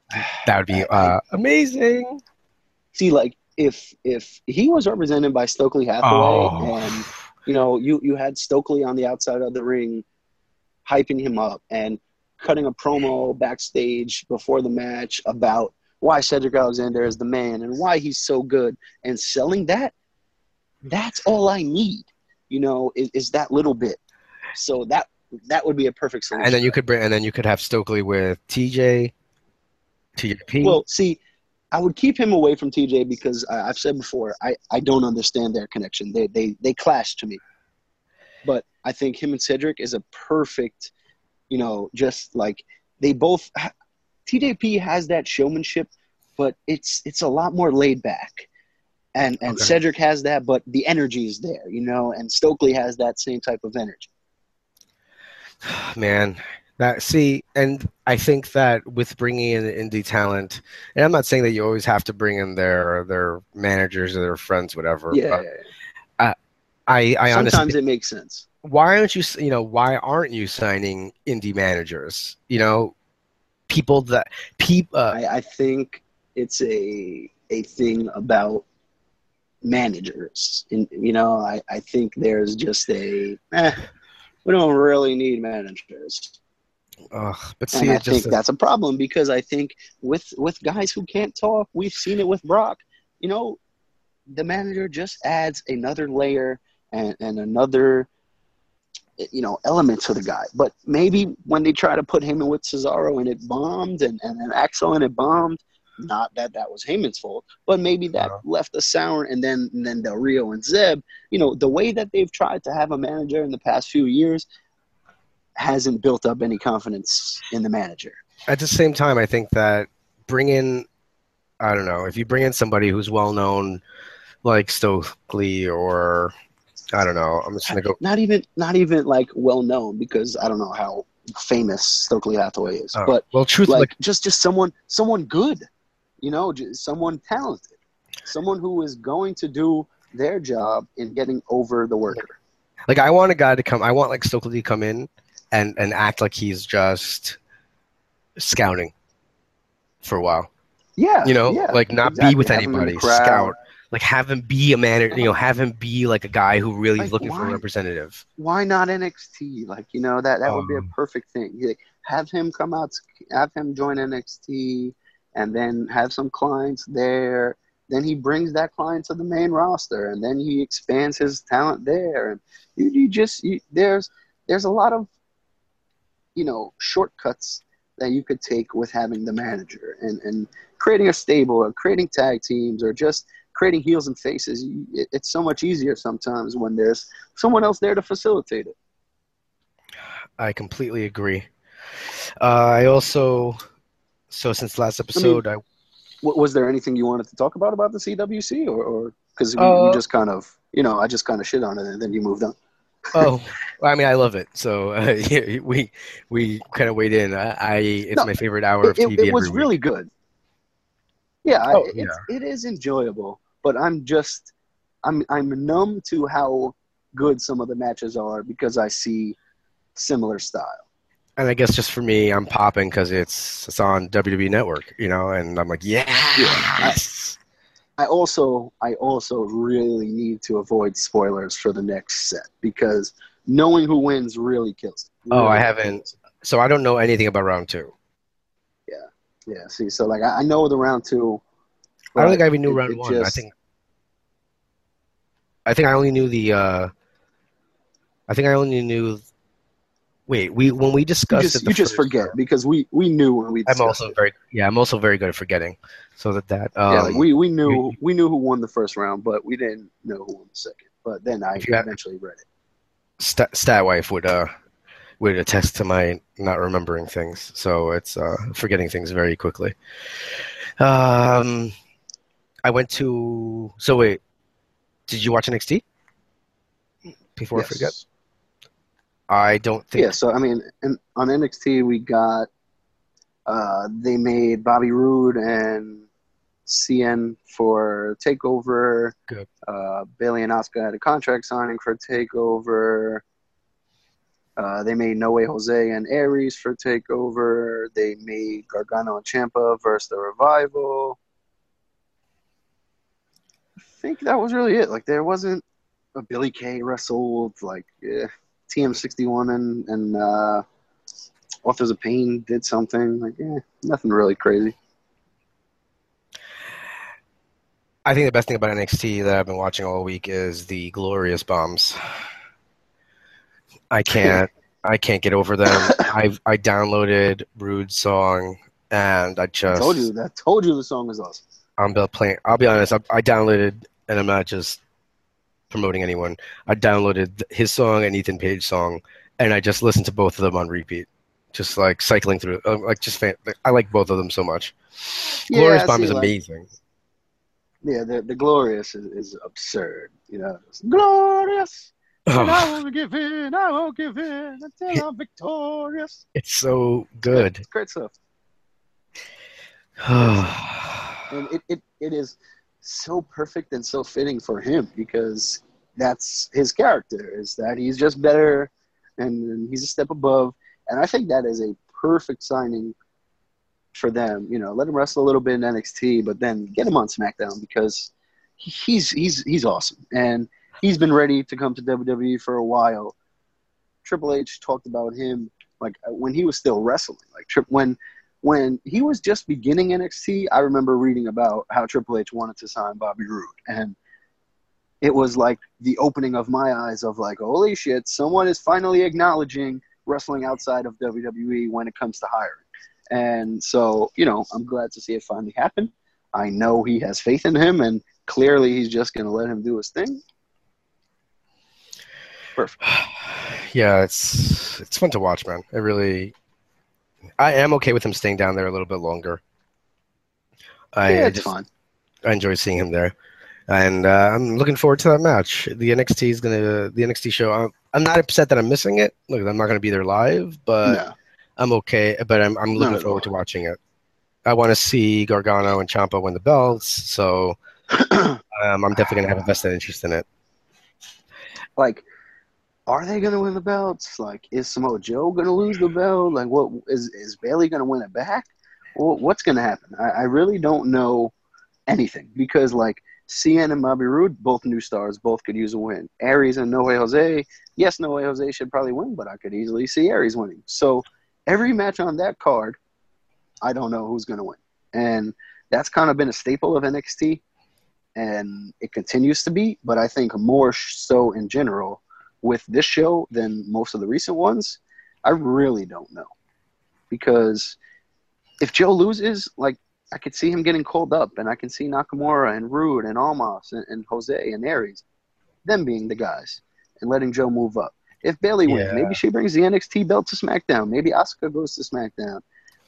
That would be uh, amazing. See, like if if he was represented by Stokely Hathaway, Oh. and you know, you you had Stokely on the outside of the ring, hyping him up and cutting a promo backstage before the match about why Cedric Alexander is the man and why he's so good, and selling that, that's all I need, you know, is, is that little bit. So that that would be a perfect solution. And then you could bring, and then you could have Stokely with T J, T J P. Well, see, I would keep him away from T J because I, I've said before, I, I don't understand their connection. They they they clash to me. But I think him and Cedric is a perfect, you know, just like they both. T J P has that showmanship, but it's it's a lot more laid back, and and Okay. Cedric has that, but the energy is there, you know, and Stokely has that same type of energy. Man, that see, and I think that with bringing in indie talent, and I'm not saying that you always have to bring in their their managers or their friends, whatever. Yeah, But I I sometimes honestly, it makes sense. why aren't you you know why aren't you signing indie managers? You know, people that people. Uh, I, I think it's a a thing about managers, and you know, I, I think there's just a eh, we don't really need managers, ugh, but see, and I it just think that's a problem because I think with with guys who can't talk, we've seen it with Brock. You know, the manager just adds another layer and, and another, you know, element to the guy. But maybe when they try to put Heyman with Cesaro and it bombed, and, and then Axel and it bombed, not that that was Heyman's fault, but maybe that Uh-huh. left a sour, and then and then Del Rio and Zeb, you know, the way that they've tried to have a manager in the past few years hasn't built up any confidence in the manager. At the same time, I think that bring in, I don't know, if you bring in somebody who's well known, like Stokely, or I don't know, I'm just gonna go. Not even not even like well known, because I don't know how famous Stokely Hathaway is, Uh, but well, truth, like like just just someone someone good, you know, just someone talented, someone who is going to do their job in getting over the worker. like I want a guy to come. I want like Stokely to come in and and act like he's just scouting for a while. Yeah, You know, yeah, like not exactly. be with Have him in the anybody, crowd. scout. Like have him be a manager. You know, have him be like a guy who really is Like, looking for a why- representative. Why not N X T? Like, you know, that that would be a Um, perfect thing. Like, have him come out, have him join N X T, and then have some clients there. Then he brings that client to the main roster, and then he expands his talent there. And you, you just you, there's there's a lot of, you know, shortcuts that you could take with having the manager and and creating a stable or creating tag teams or just creating heels and faces. It, it's so much easier sometimes when there's someone else there to facilitate it. I completely agree. Uh, I also, so since last episode, I, W- Was there anything you wanted to talk about about the C W C, or because we, Uh, we just kind of, you know, I just kind of shit on it and then you moved on. oh, I mean, I love it. So uh, yeah, we we kind of weighed in. I, I it's No, my favorite hour of It, T it, V it was every really week. good. Yeah, I- Oh, it's, it is enjoyable, but I'm just, I'm I'm numb to how good some of the matches are because I see similar style. And I guess just for me, I'm popping because it's it's on W W E Network, you know, and I'm like, yes. I also I also really need to avoid spoilers for the next set because knowing who wins really kills it. Oh, I Really haven't. kills it. So I don't know anything about round two. Yeah, see, so like I, I know the round two. I don't but think I even knew it- round it one. I just- think I think I only knew the. Uh, I think I only knew. Wait, we when we you discussed just it, the you just first forget time- because we we knew when we I'm discussed also it. very yeah. I'm also very good at forgetting. So that that um, yeah, like we, we knew you- we knew who won the first round, but we didn't know who won the second. But then I If you had- eventually read it. Stat, stat wife would uh would attest to my not remembering things. So it's uh forgetting things very quickly. Um, I went to. So wait, did you watch N X T? Before I forget, Yes. I don't think. Yeah, so I mean, in, on N X T we got uh, they made Bobby Roode and C N for Takeover. Good. Uh, Bailey and Asuka had a contract signing for Takeover. Uh, they made No Way Jose and Aries for TakeOver. They made Gargano and Ciampa versus the Revival. I think that was really it. Like, there wasn't a Billy Kay wrestled. Like, yeah, T M sixty-one and, and uh, Authors of Pain did something. Like, yeah, nothing really crazy. I think the best thing about N X T that I've been watching all week is the Glorious Bombs. I can't I can't get over them. I I downloaded Rude's song and I just I told you that told you the song was awesome. I'm playing. I'll be honest. I, I downloaded, and I'm not just promoting anyone. I downloaded his song and Ethan Page's song, and I just listened to both of them on repeat, just like cycling through. Uh, like just fan, I like both of them so much. Yeah, Glorious Bomb see, is like, amazing. Yeah, the the Glorious is, is absurd. You know, it's glorious. And I won't give in. I won't give in until I'm victorious. It's so good. It's great stuff. And it, it, it is so perfect and so fitting for him because that's his character, is that he's just better and, and he's a step above. And I think that is a perfect signing for them. You know, let him wrestle a little bit in N X T, but then get him on SmackDown because he's he's he's awesome. And he's been ready to come to W W E for a while. Triple H talked about him like when he was still wrestling. Like when when he was just beginning N X T, I remember reading about how Triple H wanted to sign Bobby Roode, and it was like the opening of my eyes of like, holy shit, someone is finally acknowledging wrestling outside of W W E when it comes to hiring. And so, you know, I'm glad to see it finally happen. I know he has faith in him, and clearly he's just going to let him do his thing. Perfect. Yeah, it's it's fun to watch, man. I really, I am okay with him staying down there a little bit longer. I, yeah, I it's just, fine. I enjoy seeing him there, and uh, I'm looking forward to that match. The N X T is gonna, the N X T show. I'm, I'm not upset that I'm missing it. Look, I'm not gonna be there live, but No. I'm okay. But I'm I'm looking Not at forward all. to watching it. I want to see Gargano and Ciampa win the belts, so um, I'm definitely gonna have a vested interest in it. Like, are they going to win the belts? Like, is Samoa Joe going to lose the belt? Like, what is is Bayley going to win it back? Well, what's going to happen? I, I really don't know anything because, like, C N and Bobby Roode, both new stars, both could use a win. Aries and No Way Jose, yes, No Way Jose should probably win, but I could easily see Aries winning. So every match on that card, I don't know who's going to win. And that's kind of been a staple of N X T, and it continues to be, but I think more so in general with this show than most of the recent ones. I really don't know. Because if Joe loses, like, I could see him getting called up, and I can see Nakamura and Rude and Almas and, and Jose and Aries, them being the guys, and letting Joe move up. If Bayley wins, Yeah. maybe she brings the N X T belt to SmackDown. Maybe Asuka goes to SmackDown.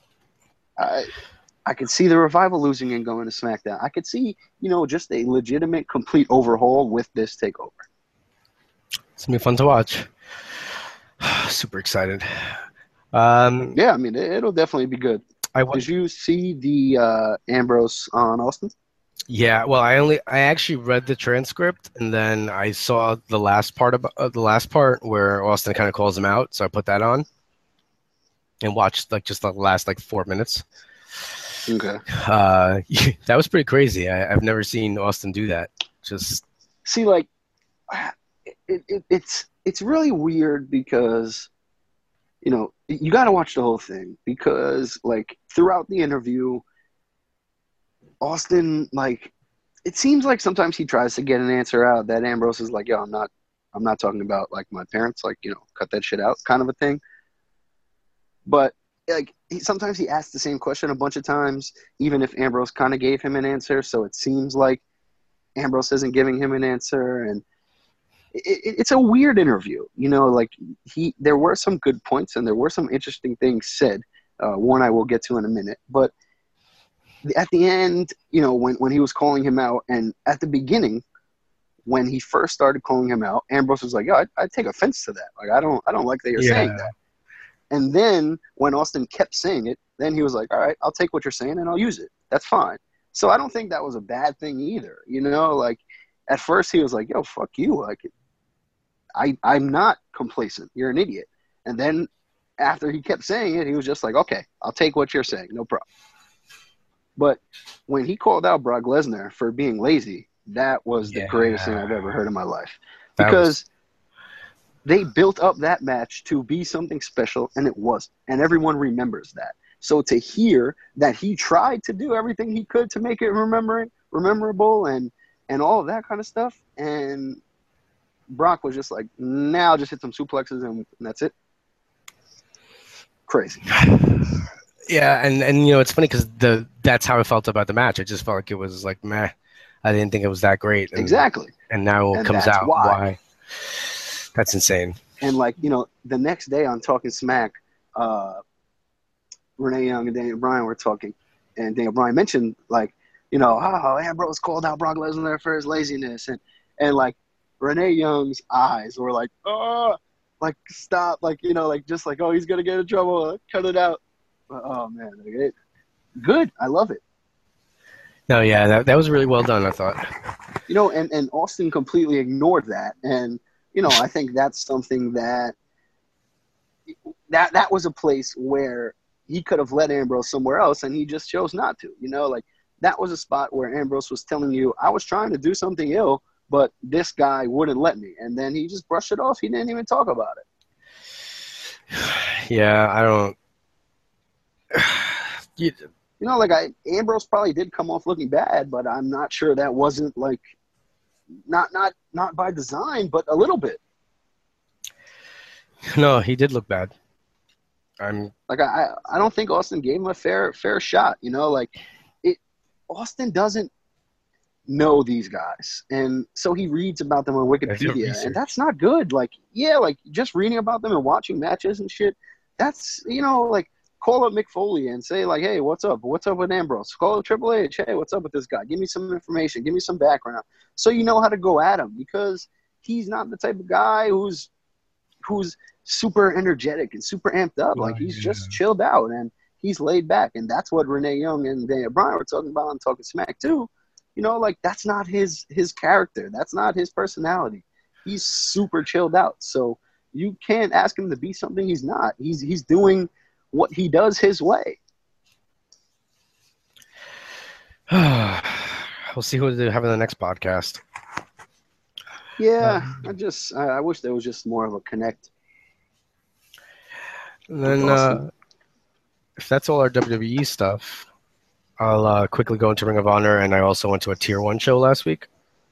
I I could see the Revival losing and going to SmackDown. I could see, you know, just a legitimate, complete overhaul with this takeover. It's gonna be fun to watch. Super excited. Um, Yeah, I mean, it, it'll definitely be good. I wa- Did you see the uh, Ambrose on Austin? yeah. Well, I only I actually read the transcript and then I saw the last part of uh, the last part where Austin kind of calls him out, so I put that on and watched like just the last like four minutes. Okay. Uh, that was pretty crazy. I, I've never seen Austin do that. Just See, like, it, it, it's it's really weird because, you know, you got to watch the whole thing because, like, throughout the interview, Austin, like, it seems like sometimes he tries to get an answer out that Ambrose is like, yo, I'm not, I'm not talking about, like, my parents, like, you know, cut that shit out kind of a thing. But, like, he, sometimes he asks the same question a bunch of times, even if Ambrose kind of gave him an answer. So it seems like Ambrose isn't giving him an answer, and it, it, it's a weird interview. You know, like he, there were some good points and there were some interesting things said. Uh, one I will get to in a minute, but at the end, you know, when when he was calling him out, and at the beginning, when he first started calling him out, Ambrose was like, "Yo, I, I take offense to that. Like, I don't, I don't like that you're Yeah. saying that." And then when Austin kept saying it, then he was like, all right, I'll take what you're saying and I'll use it. That's fine. So I don't think that was a bad thing either. You know, like at first he was like, yo, fuck you. Like, I, I'm not complacent. You're an idiot. And then after he kept saying it, he was just like, okay, I'll take what you're saying. No problem. But when he called out Brock Lesnar for being lazy, that was the Yeah. greatest thing I've ever heard in my life. That Because was- they built up that match to be something special, and it wasn't. And everyone remembers that. So to hear that he tried to do everything he could to make it remembering, memorable and, and all of that kind of stuff, and Brock was just like, now just hit some suplexes and, and that's it. Crazy. Yeah, and, and you know, it's funny because the that's how I felt about the match. I just felt like it was like, meh. I didn't think it was that great. And, Exactly. And now it And comes that's out why. why. That's insane. And, like, you know, the next day on Talking Smack, uh, Renee Young and Daniel Bryan were talking. And Daniel Bryan mentioned, like, you know, oh, Ambrose called out Brock Lesnar for his laziness. And, and like, Renee Young's eyes were like, oh, like, stop. Like, you know, like, just like, oh, he's going to get in trouble. Cut it out. Oh, man. Like, it, good. I love it. No, yeah, that that was really well done, I thought. You know, and, and Austin completely ignored that. And, you know, I think that's something that that that was a place where he could have led Ambrose somewhere else, and he just chose not to. You know, like, that was a spot where Ambrose was telling you, I was trying to do something ill, but this guy wouldn't let me. And then he just brushed it off. He didn't even talk about it. Yeah, I don't. you, You know, like, I Ambrose probably did come off looking bad, but I'm not sure that wasn't, like, not not not by design, but a little bit. no, he did look bad. I'm Like, I, I don't think Austin gave him a fair fair shot. You know, like, it. Austin doesn't know these guys, and so he reads about them on Wikipedia, research. and that's not good. Like, yeah, like, just reading about them and watching matches and shit. That's, you know, like, call up Mick Foley and say, like, hey, what's up? What's up with Ambrose? Call up Triple H. Hey, what's up with this guy? Give me some information. Give me some background, so you know how to go at him, because he's not the type of guy who's who's super energetic and super amped up. Like, he's Yeah. just chilled out and he's laid back, and that's what Renee Young and Daniel Bryan were talking about on Talking Smack too. You know, like, that's not his his character. That's not his personality. He's super chilled out. So you can't ask him to be something he's not. He's he's doing what he does his way. we'll see who they have in the next podcast. Yeah, I just I, I wish there was just more of a connect. And then, That's uh, awesome. if that's all our W W E stuff, I'll uh, quickly go into Ring of Honor, and I also went to a Tier One show last week.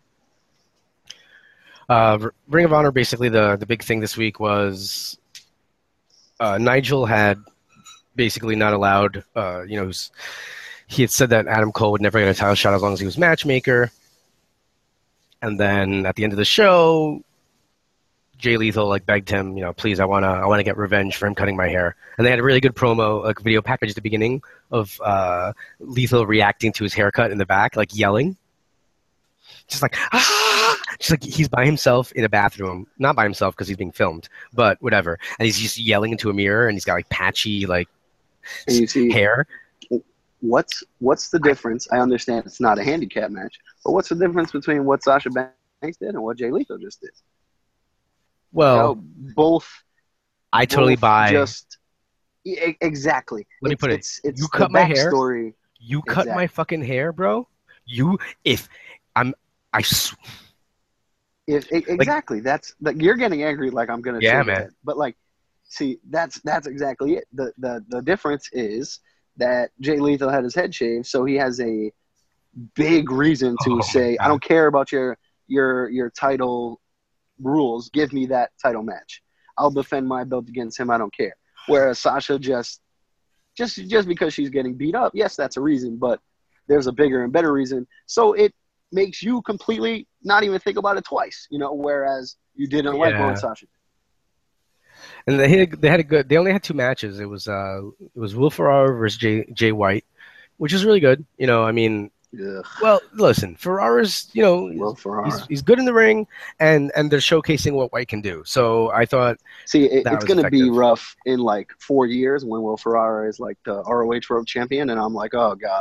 Uh, R- Ring of Honor, basically, the the big thing this week was uh, Nigel had basically not allowed. Uh, you know, s- he had said that Adam Cole would never get a title shot as long as he was matchmaker. And then at the end of the show, Jay Lethal like begged him, you know, please, I wanna, I wanna get revenge for him cutting my hair. And they had a really good promo, like video package at the beginning of uh, Lethal reacting to his haircut in the back, like yelling, just like ah, just like he's by himself in a bathroom, not by himself because he's being filmed, but whatever. And he's just yelling into a mirror, and he's got like patchy like And you see, hair. what's what's the difference? I understand it's not a handicap match, but what's the difference between what Sasha Banks did and what Jay Lethal just did? Well, You know, both. I totally both buy. Just e- exactly. Let me It's- put it. It's, it's You the cut my hair? backstory. You cut my Exactly. fucking hair, bro. You if I'm I. Sw- If, e- exactly. That's like, you're getting angry. Like, I'm gonna. Yeah, shake your man. head. But like, see, that's that's exactly it. The the the difference is that Jay Lethal had his head shaved, so he has a big reason to Oh, my say, God. I don't care about your your your title rules. Give me that title match. I'll defend my belt against him. I don't care. Whereas Sasha just just just because she's getting beat up, yes, that's a reason, but there's a bigger and better reason. So it makes you completely not even think about it twice, you know, whereas you didn't like Yeah. what Sasha did. And they had, they had a good. They only had two matches. It was uh, it was Will Ferraro versus Jay, Jay White, which is really good. You know, I mean, Ugh. well, listen, Ferrara's, you know, Will Ferraro. he's he's good in the ring, and and they're showcasing what White can do. So I thought, See, it, that it's was going to be effective. rough in like four years when Will Ferraro is like the R O H World Champion, and I'm like, oh god,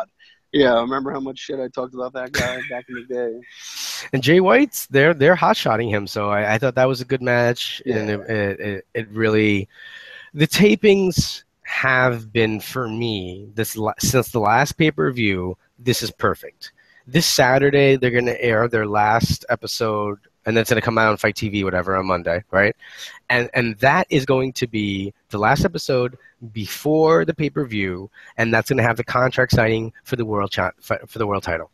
Yeah, I remember how much shit I talked about that guy back in the day. And Jay White's they're they're hot shotting him, so I, I thought that was a good match, Yeah. and it, it it it really the tapings have been for me this la- since the last pay per view. This is perfect. This Saturday they're going to air their last episode, and then it's going to come out on Fight T V, whatever, on Monday, right? And and that is going to be the last episode before the pay per view, and that's going to have the contract signing for the world cha- for the world title.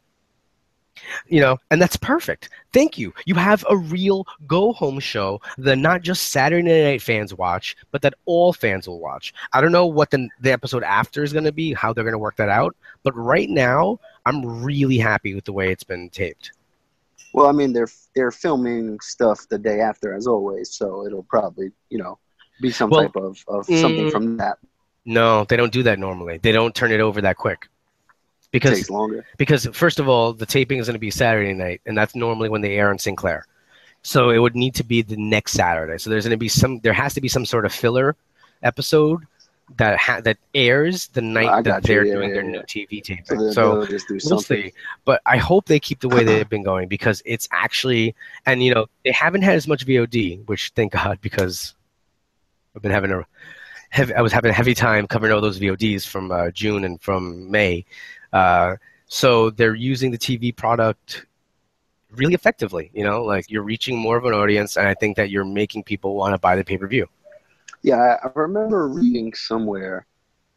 You know, and that's perfect. Thank you. You have a real go-home show that not just Saturday Night fans watch, but that all fans will watch. I don't know what the, the episode after is going to be, how they're going to work that out, but right now, I'm really happy with the way it's been taped. Well, I mean, they're they're filming stuff the day after, as always, so it'll probably, you know, be some Well, type of, of something mm, from that. No, they don't do that normally. They don't turn it over that quick. It Because takes longer. Because first of all, the taping is going to be Saturday night, and that's normally when they air on Sinclair. So it would need to be the next Saturday. So there's going to be some. There has to be some sort of filler episode that ha- that airs the night I that got you. they're Yeah, doing yeah, their yeah. new T V taping. So, they'll- So they'll just do we'll something. see. But I hope they keep the way they've been going because it's actually, and you know, they haven't had as much V O D, which thank God because I've been having a heavy, I was having a heavy time covering all those V O Ds from uh, June and from May. Uh, so they're using the T V product really effectively. You know, like you're reaching more of an audience, and I think that you're making people want to buy the pay per view. Yeah, I I remember reading somewhere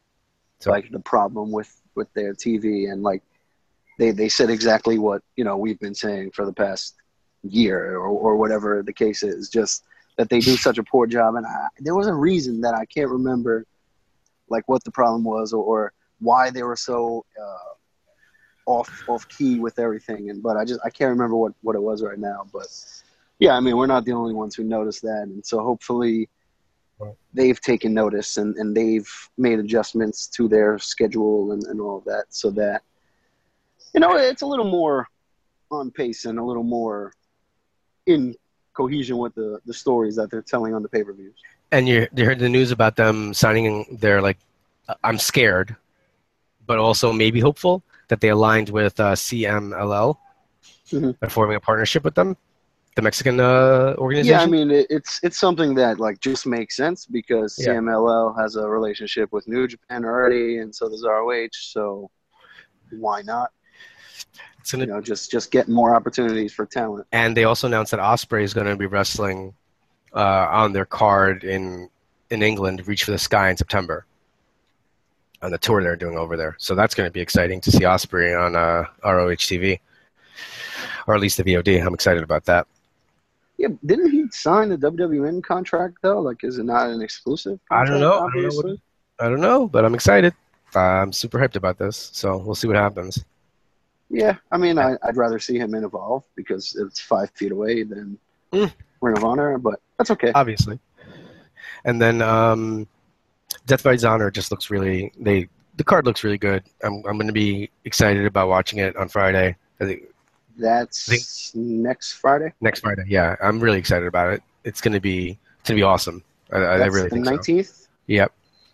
So like the problem with, with their T V, and like they, they said exactly what, you know, we've been saying for the past year or, or whatever the case is, just that they do such a poor job. And I, there was a reason that I can't remember like what the problem was or, or why they were so uh, off off key with everything. And but I just I can't remember what, what it was right now. But yeah, I mean, we're not the only ones who noticed that, and so hopefully they've taken notice and, and they've made adjustments to their schedule and, and all of that so that, you know, it's a little more on pace and a little more in cohesion with the, the stories that they're telling on the pay-per-views. and you you heard the news about them signing their like, I'm scared, but also maybe hopeful that they aligned with uh, C M L L. Mhm. They're forming a partnership with them, the Mexican uh, organization. Yeah, I mean, it, it's it's something that like just makes sense because Yeah. C M L L has a relationship with New Japan already, and so does R O H. So why not? It's gonna, You know, just just get more opportunities for talent. and they also announced that Osprey is going to be wrestling uh, on their card in in England, Reach for the Sky, in September, on the tour they're doing over there. So that's going to be exciting to see Osprey on uh, R O H T V, or at least the V O D. I'm excited about that. Yeah, didn't he sign the W W N contract though? Like, is it not an exclusive? I don't contract, know. I don't know, Obviously. what, I don't know, but I'm excited. I'm super hyped about this. So we'll see what happens. Yeah, I mean, I, I'd rather see him in Evolve because it's five feet away than Mm. Ring of Honor, but that's okay. Obviously. And then um, Death by Dishonor just looks really. They the card looks really good. I'm I'm going to be excited about watching it on Friday. I think That's next Friday. next Friday. Yeah, I'm really excited about it. It's going to be it's going to be awesome. I, I That's really the think so. nineteenth. Yep.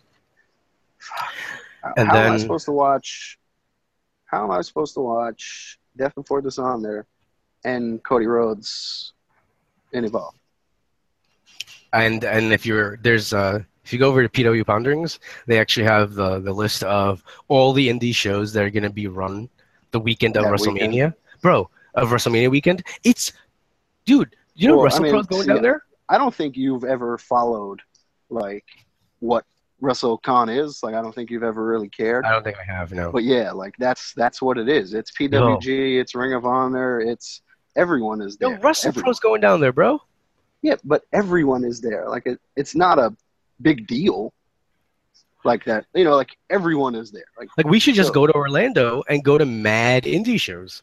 And how am I then- supposed to watch? How am I supposed to watch Death Before Dishonor and Cody Rhodes in Evolve? And and if you're there's uh if you go over to P W Ponderings, they actually have the the list of all the indie shows that are going to be run the weekend of That WrestleMania. weekend. Bro, of WrestleMania weekend. It's dude, you know Well, I WrestlePro's mean, going see, down there? I don't think you've ever followed like what WrestleCon is. Like, I don't think you've ever really cared. I don't think I have, no. But yeah, like that's that's what it is. It's P W G, it's Ring of Honor, it's everyone is Yo, there. WrestlePro's Everyone. going down there, bro. Yeah, but everyone is there. Like it, it's not a big deal. Like that, you know, like everyone is there. Like Like we should just So- go to Orlando and go to mad indie shows.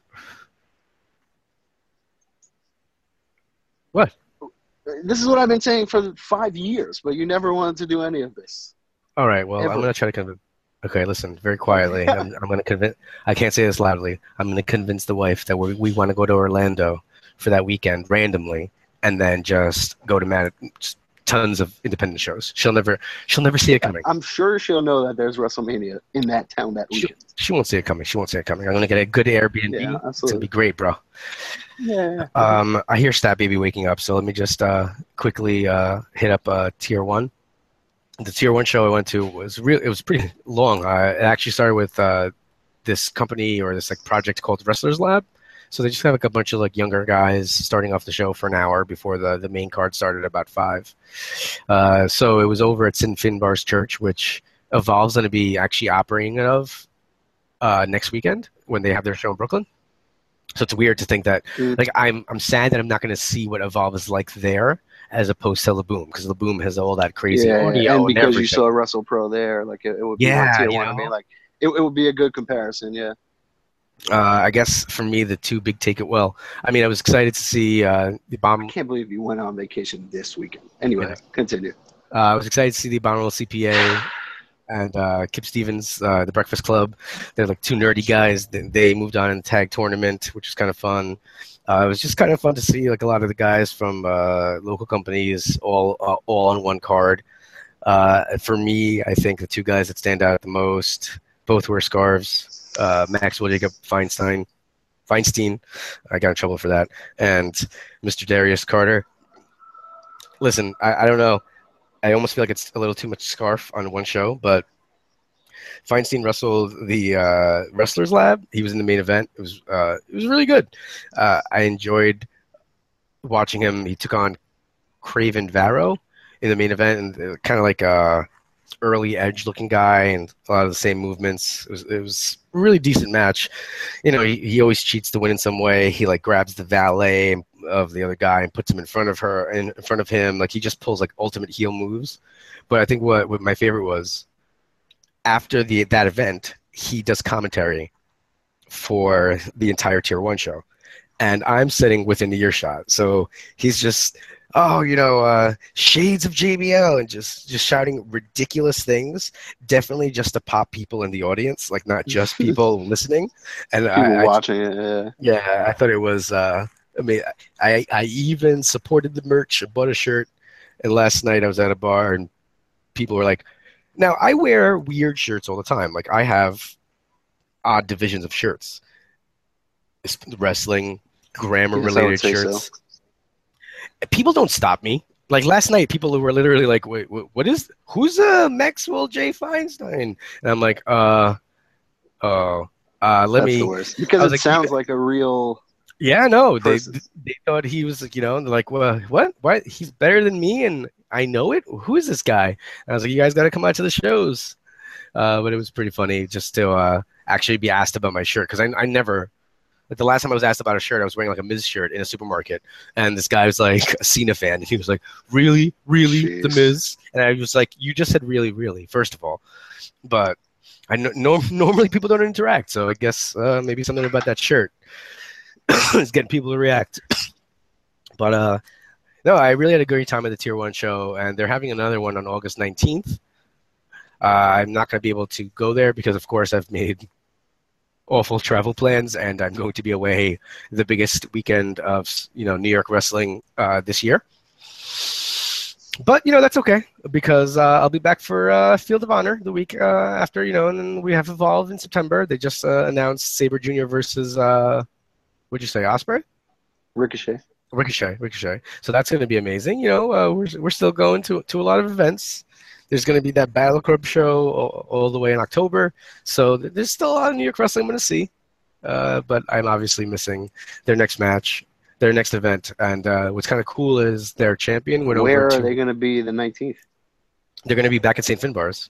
What? this is what I've been saying for five years, but you never wanted to do any of this. All right, well, Ever. I'm going to try to convince. Okay, listen, very quietly. I'm, I'm going to convince. I can't say this loudly. I'm going to convince the wife that we we want to go to Orlando for that weekend randomly, and then just go to Mad. Just tons of independent shows. She'll never she'll never see it coming. I'm sure she'll know that there's WrestleMania in that town that She, weekend. she won't see it coming. She won't see it coming. I'm gonna get a good Airbnb. Yeah, It's gonna absolutely. be great, bro. Yeah. Um, I hear Stat Baby waking up, so let me just uh, quickly uh, hit up uh, Tier One. The Tier One show I went to was real. It was pretty long. Uh, it actually started with uh, this company or this like project called Wrestlers Lab. So they just have like a bunch of like younger guys starting off the show for an hour before the, the main card started about five. Uh, so it was over at Sin Finbar's church, which Evolve's going to be actually operating out of uh, next weekend when they have their show in Brooklyn. So it's weird to think that Mm. like I'm I'm sad that I'm not going to see what Evolve is like there as opposed to Laboom, because Laboom has all that crazy Yeah, audio and and, because everything. you saw Wrestle Pro there, like it, it would be Yeah, more tier you one. I know? mean, like it, it would be a good comparison. Yeah. Uh, I guess for me, the two big take it well. I mean, I was excited to see uh, the bomb. I can't believe you went on vacation this weekend. Anyway, Yeah. continue. Uh, I was excited to see the Abominable C P A and uh, Kip Stevens, uh, the Breakfast Club. They're like two nerdy guys. They, they moved on in the tag tournament, which was kind of fun. Uh, it was just kind of fun to see like a lot of the guys from uh, local companies all uh, all on one card. Uh, for me, I think the two guys that stand out the most, both wear scarves. Uh, Maxwell Jacob Feinstein, Feinstein, I got in trouble for that, and Mister Darius Carter. Listen, I, I don't know. I almost feel like it's a little too much scarf on one show, but Feinstein wrestled the uh, Wrestlers Lab. He was in the main event. It was uh, it was really good. Uh, I enjoyed watching him. He took on Craven Varro in the main event, and kind of like a early edge looking guy, and a lot of the same movements. It was it was a really decent match. You know, he, he always cheats to win in some way. He like grabs the valet of the other guy and puts him in front of her, in, in front of him. Like he just pulls like ultimate heel moves. But I think what, what my favorite was after the that event, he does commentary for the entire Tier One show, and I'm sitting within the earshot. So he's just, oh, you know, uh, shades of J B L, and just just shouting ridiculous things. Definitely just to pop people in the audience, like not just people listening. And People I, I watching it. Yeah. yeah, I thought it was. Uh, I mean, I I even supported the merch. I bought a shirt, and last night I was at a bar, and people were like, "Now I wear weird shirts all the time. Like I have odd divisions of shirts, It's wrestling, grammar-related Yes, I would say shirts. People don't stop me. Like last night, people were literally like, "Wait, wh- what is? Who's uh, Maxwell J. Feinstein?" And I'm like, "Uh, oh, uh, let That's me." the worst because I it was like, sounds you- like a real Yeah, no, they person. they thought he was, you know, they're like, well, what? What? He's better than me, and I know it. Who is this guy? And I was like, you guys got to come out to the shows. Uh, but it was pretty funny just to uh, actually be asked about my shirt, because I I never. Like the last time I was asked about a shirt, I was wearing like a Miz shirt in a supermarket, and this guy was like a Cena fan, and he was like, "Really, really, the Jeez. Miz?" And I was like, "You just said really, really." First of all, but I know norm- normally people don't interact, so I guess uh, maybe something about that shirt is getting people to react. But uh, no, I really had a great time at the Tier One show, and they're having another one on August nineteenth. Uh, I'm not going to be able to go there because, of course, I've made awful travel plans, and I'm going to be away the biggest weekend of, you know, New York wrestling uh, this year. But, you know, that's okay, because uh, I'll be back for uh, Field of Honor the week uh, after, you know, and then we have Evolve in September. They just uh, announced Sabre Junior versus, uh, what'd you say, Osprey? Ricochet. Ricochet, Ricochet. So that's going to be amazing. You know, uh, we're we're still going to to a lot of events. There's going to be that Battle Club show all, all the way in October. So th- there's still a lot of New York wrestling I'm going to see. Uh, but I'm obviously missing their next match, their next event. And uh, what's kind of cool is their champion went Where over are to. they going to be the nineteenth? They're going to be back at Saint Finbar's,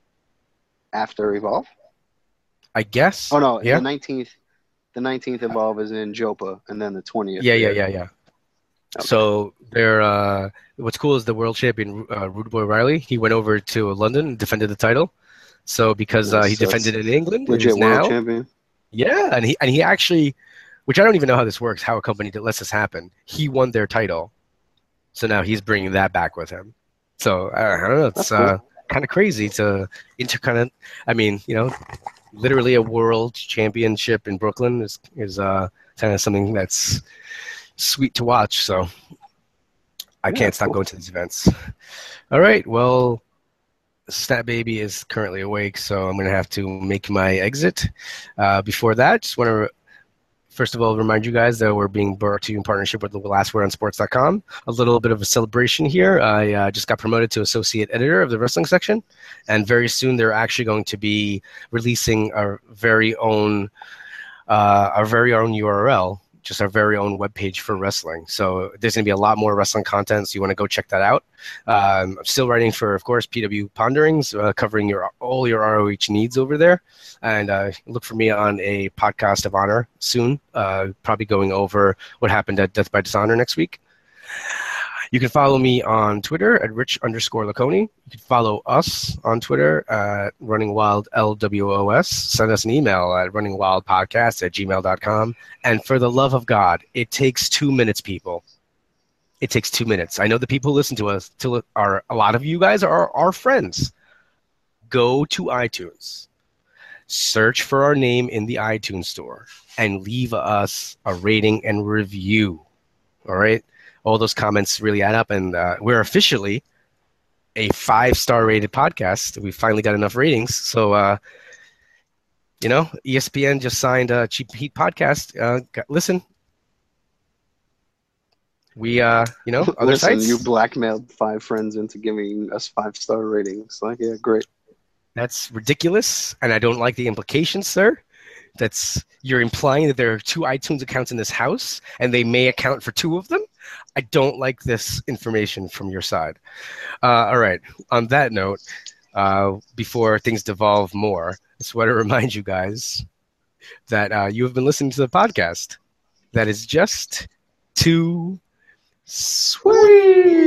After Evolve? I guess. Oh, no. Yeah. The nineteenth. The nineteenth Evolve is in Jopa, and then the twentieth. Yeah, yeah, yeah, yeah. Okay. So they're uh, what's cool is the world champion uh, Rude Boy Riley. He went over to London and defended the title. So because uh, he Nice. So defended it in England, Legit he's world now champion. yeah, and he and he actually, which I don't even know how this works, how a company that lets this happen. He won their title, so now he's bringing that back with him. So I don't know, it's That's cool. uh, kind of crazy to interconnect. I mean, you know, literally a world championship in Brooklyn is is uh, kind of something that's sweet to watch. So I Yeah, can't stop cool. going to these events. All right. Well, Stat Baby is currently awake, so I'm going to have to make my exit. Uh, before that, just want to first of all remind you guys that we're being brought to you in partnership with the last word on sports dot com. A little bit of a celebration here. I uh, just got promoted to associate editor of the wrestling section, and very soon they're actually going to be releasing our very own uh, our very own U R L, just our very own webpage for wrestling. So there's going to be a lot more wrestling content, so you want to go check that out. Um, I'm still writing for, of course, P W Ponderings, uh, covering your all your R O H needs over there. And uh, look for me on a podcast of honor soon, uh, probably going over what happened at Death by Dishonor next week. You can follow me on Twitter at rich underscore Laconi. You can follow us on Twitter at Running Wild L W O S. Send us an email at runningwildpodcast at gmail dot com. And for the love of God, it takes two minutes, people. It takes two minutes. I know the people who listen to us to are a lot of you guys are our friends. Go to iTunes, search for our name in the iTunes store, and leave us a rating and review. All right? All those comments really add up, and uh, we're officially a five-star rated podcast. We finally got enough ratings. So, uh, you know, E S P N just signed a Cheap Heat podcast. Uh, got, listen, we, uh, you know, other Listen, sites. you blackmailed five friends into giving us five-star ratings. Like, yeah, great. That's ridiculous, and I don't like the implications, sir. That's you're implying that there are two iTunes accounts in this house, and they may account for two of them. I don't like this information from your side. Uh, all right. On that note, uh, before things devolve more, I just want to remind you guys that uh, you have been listening to the podcast that is just too sweet.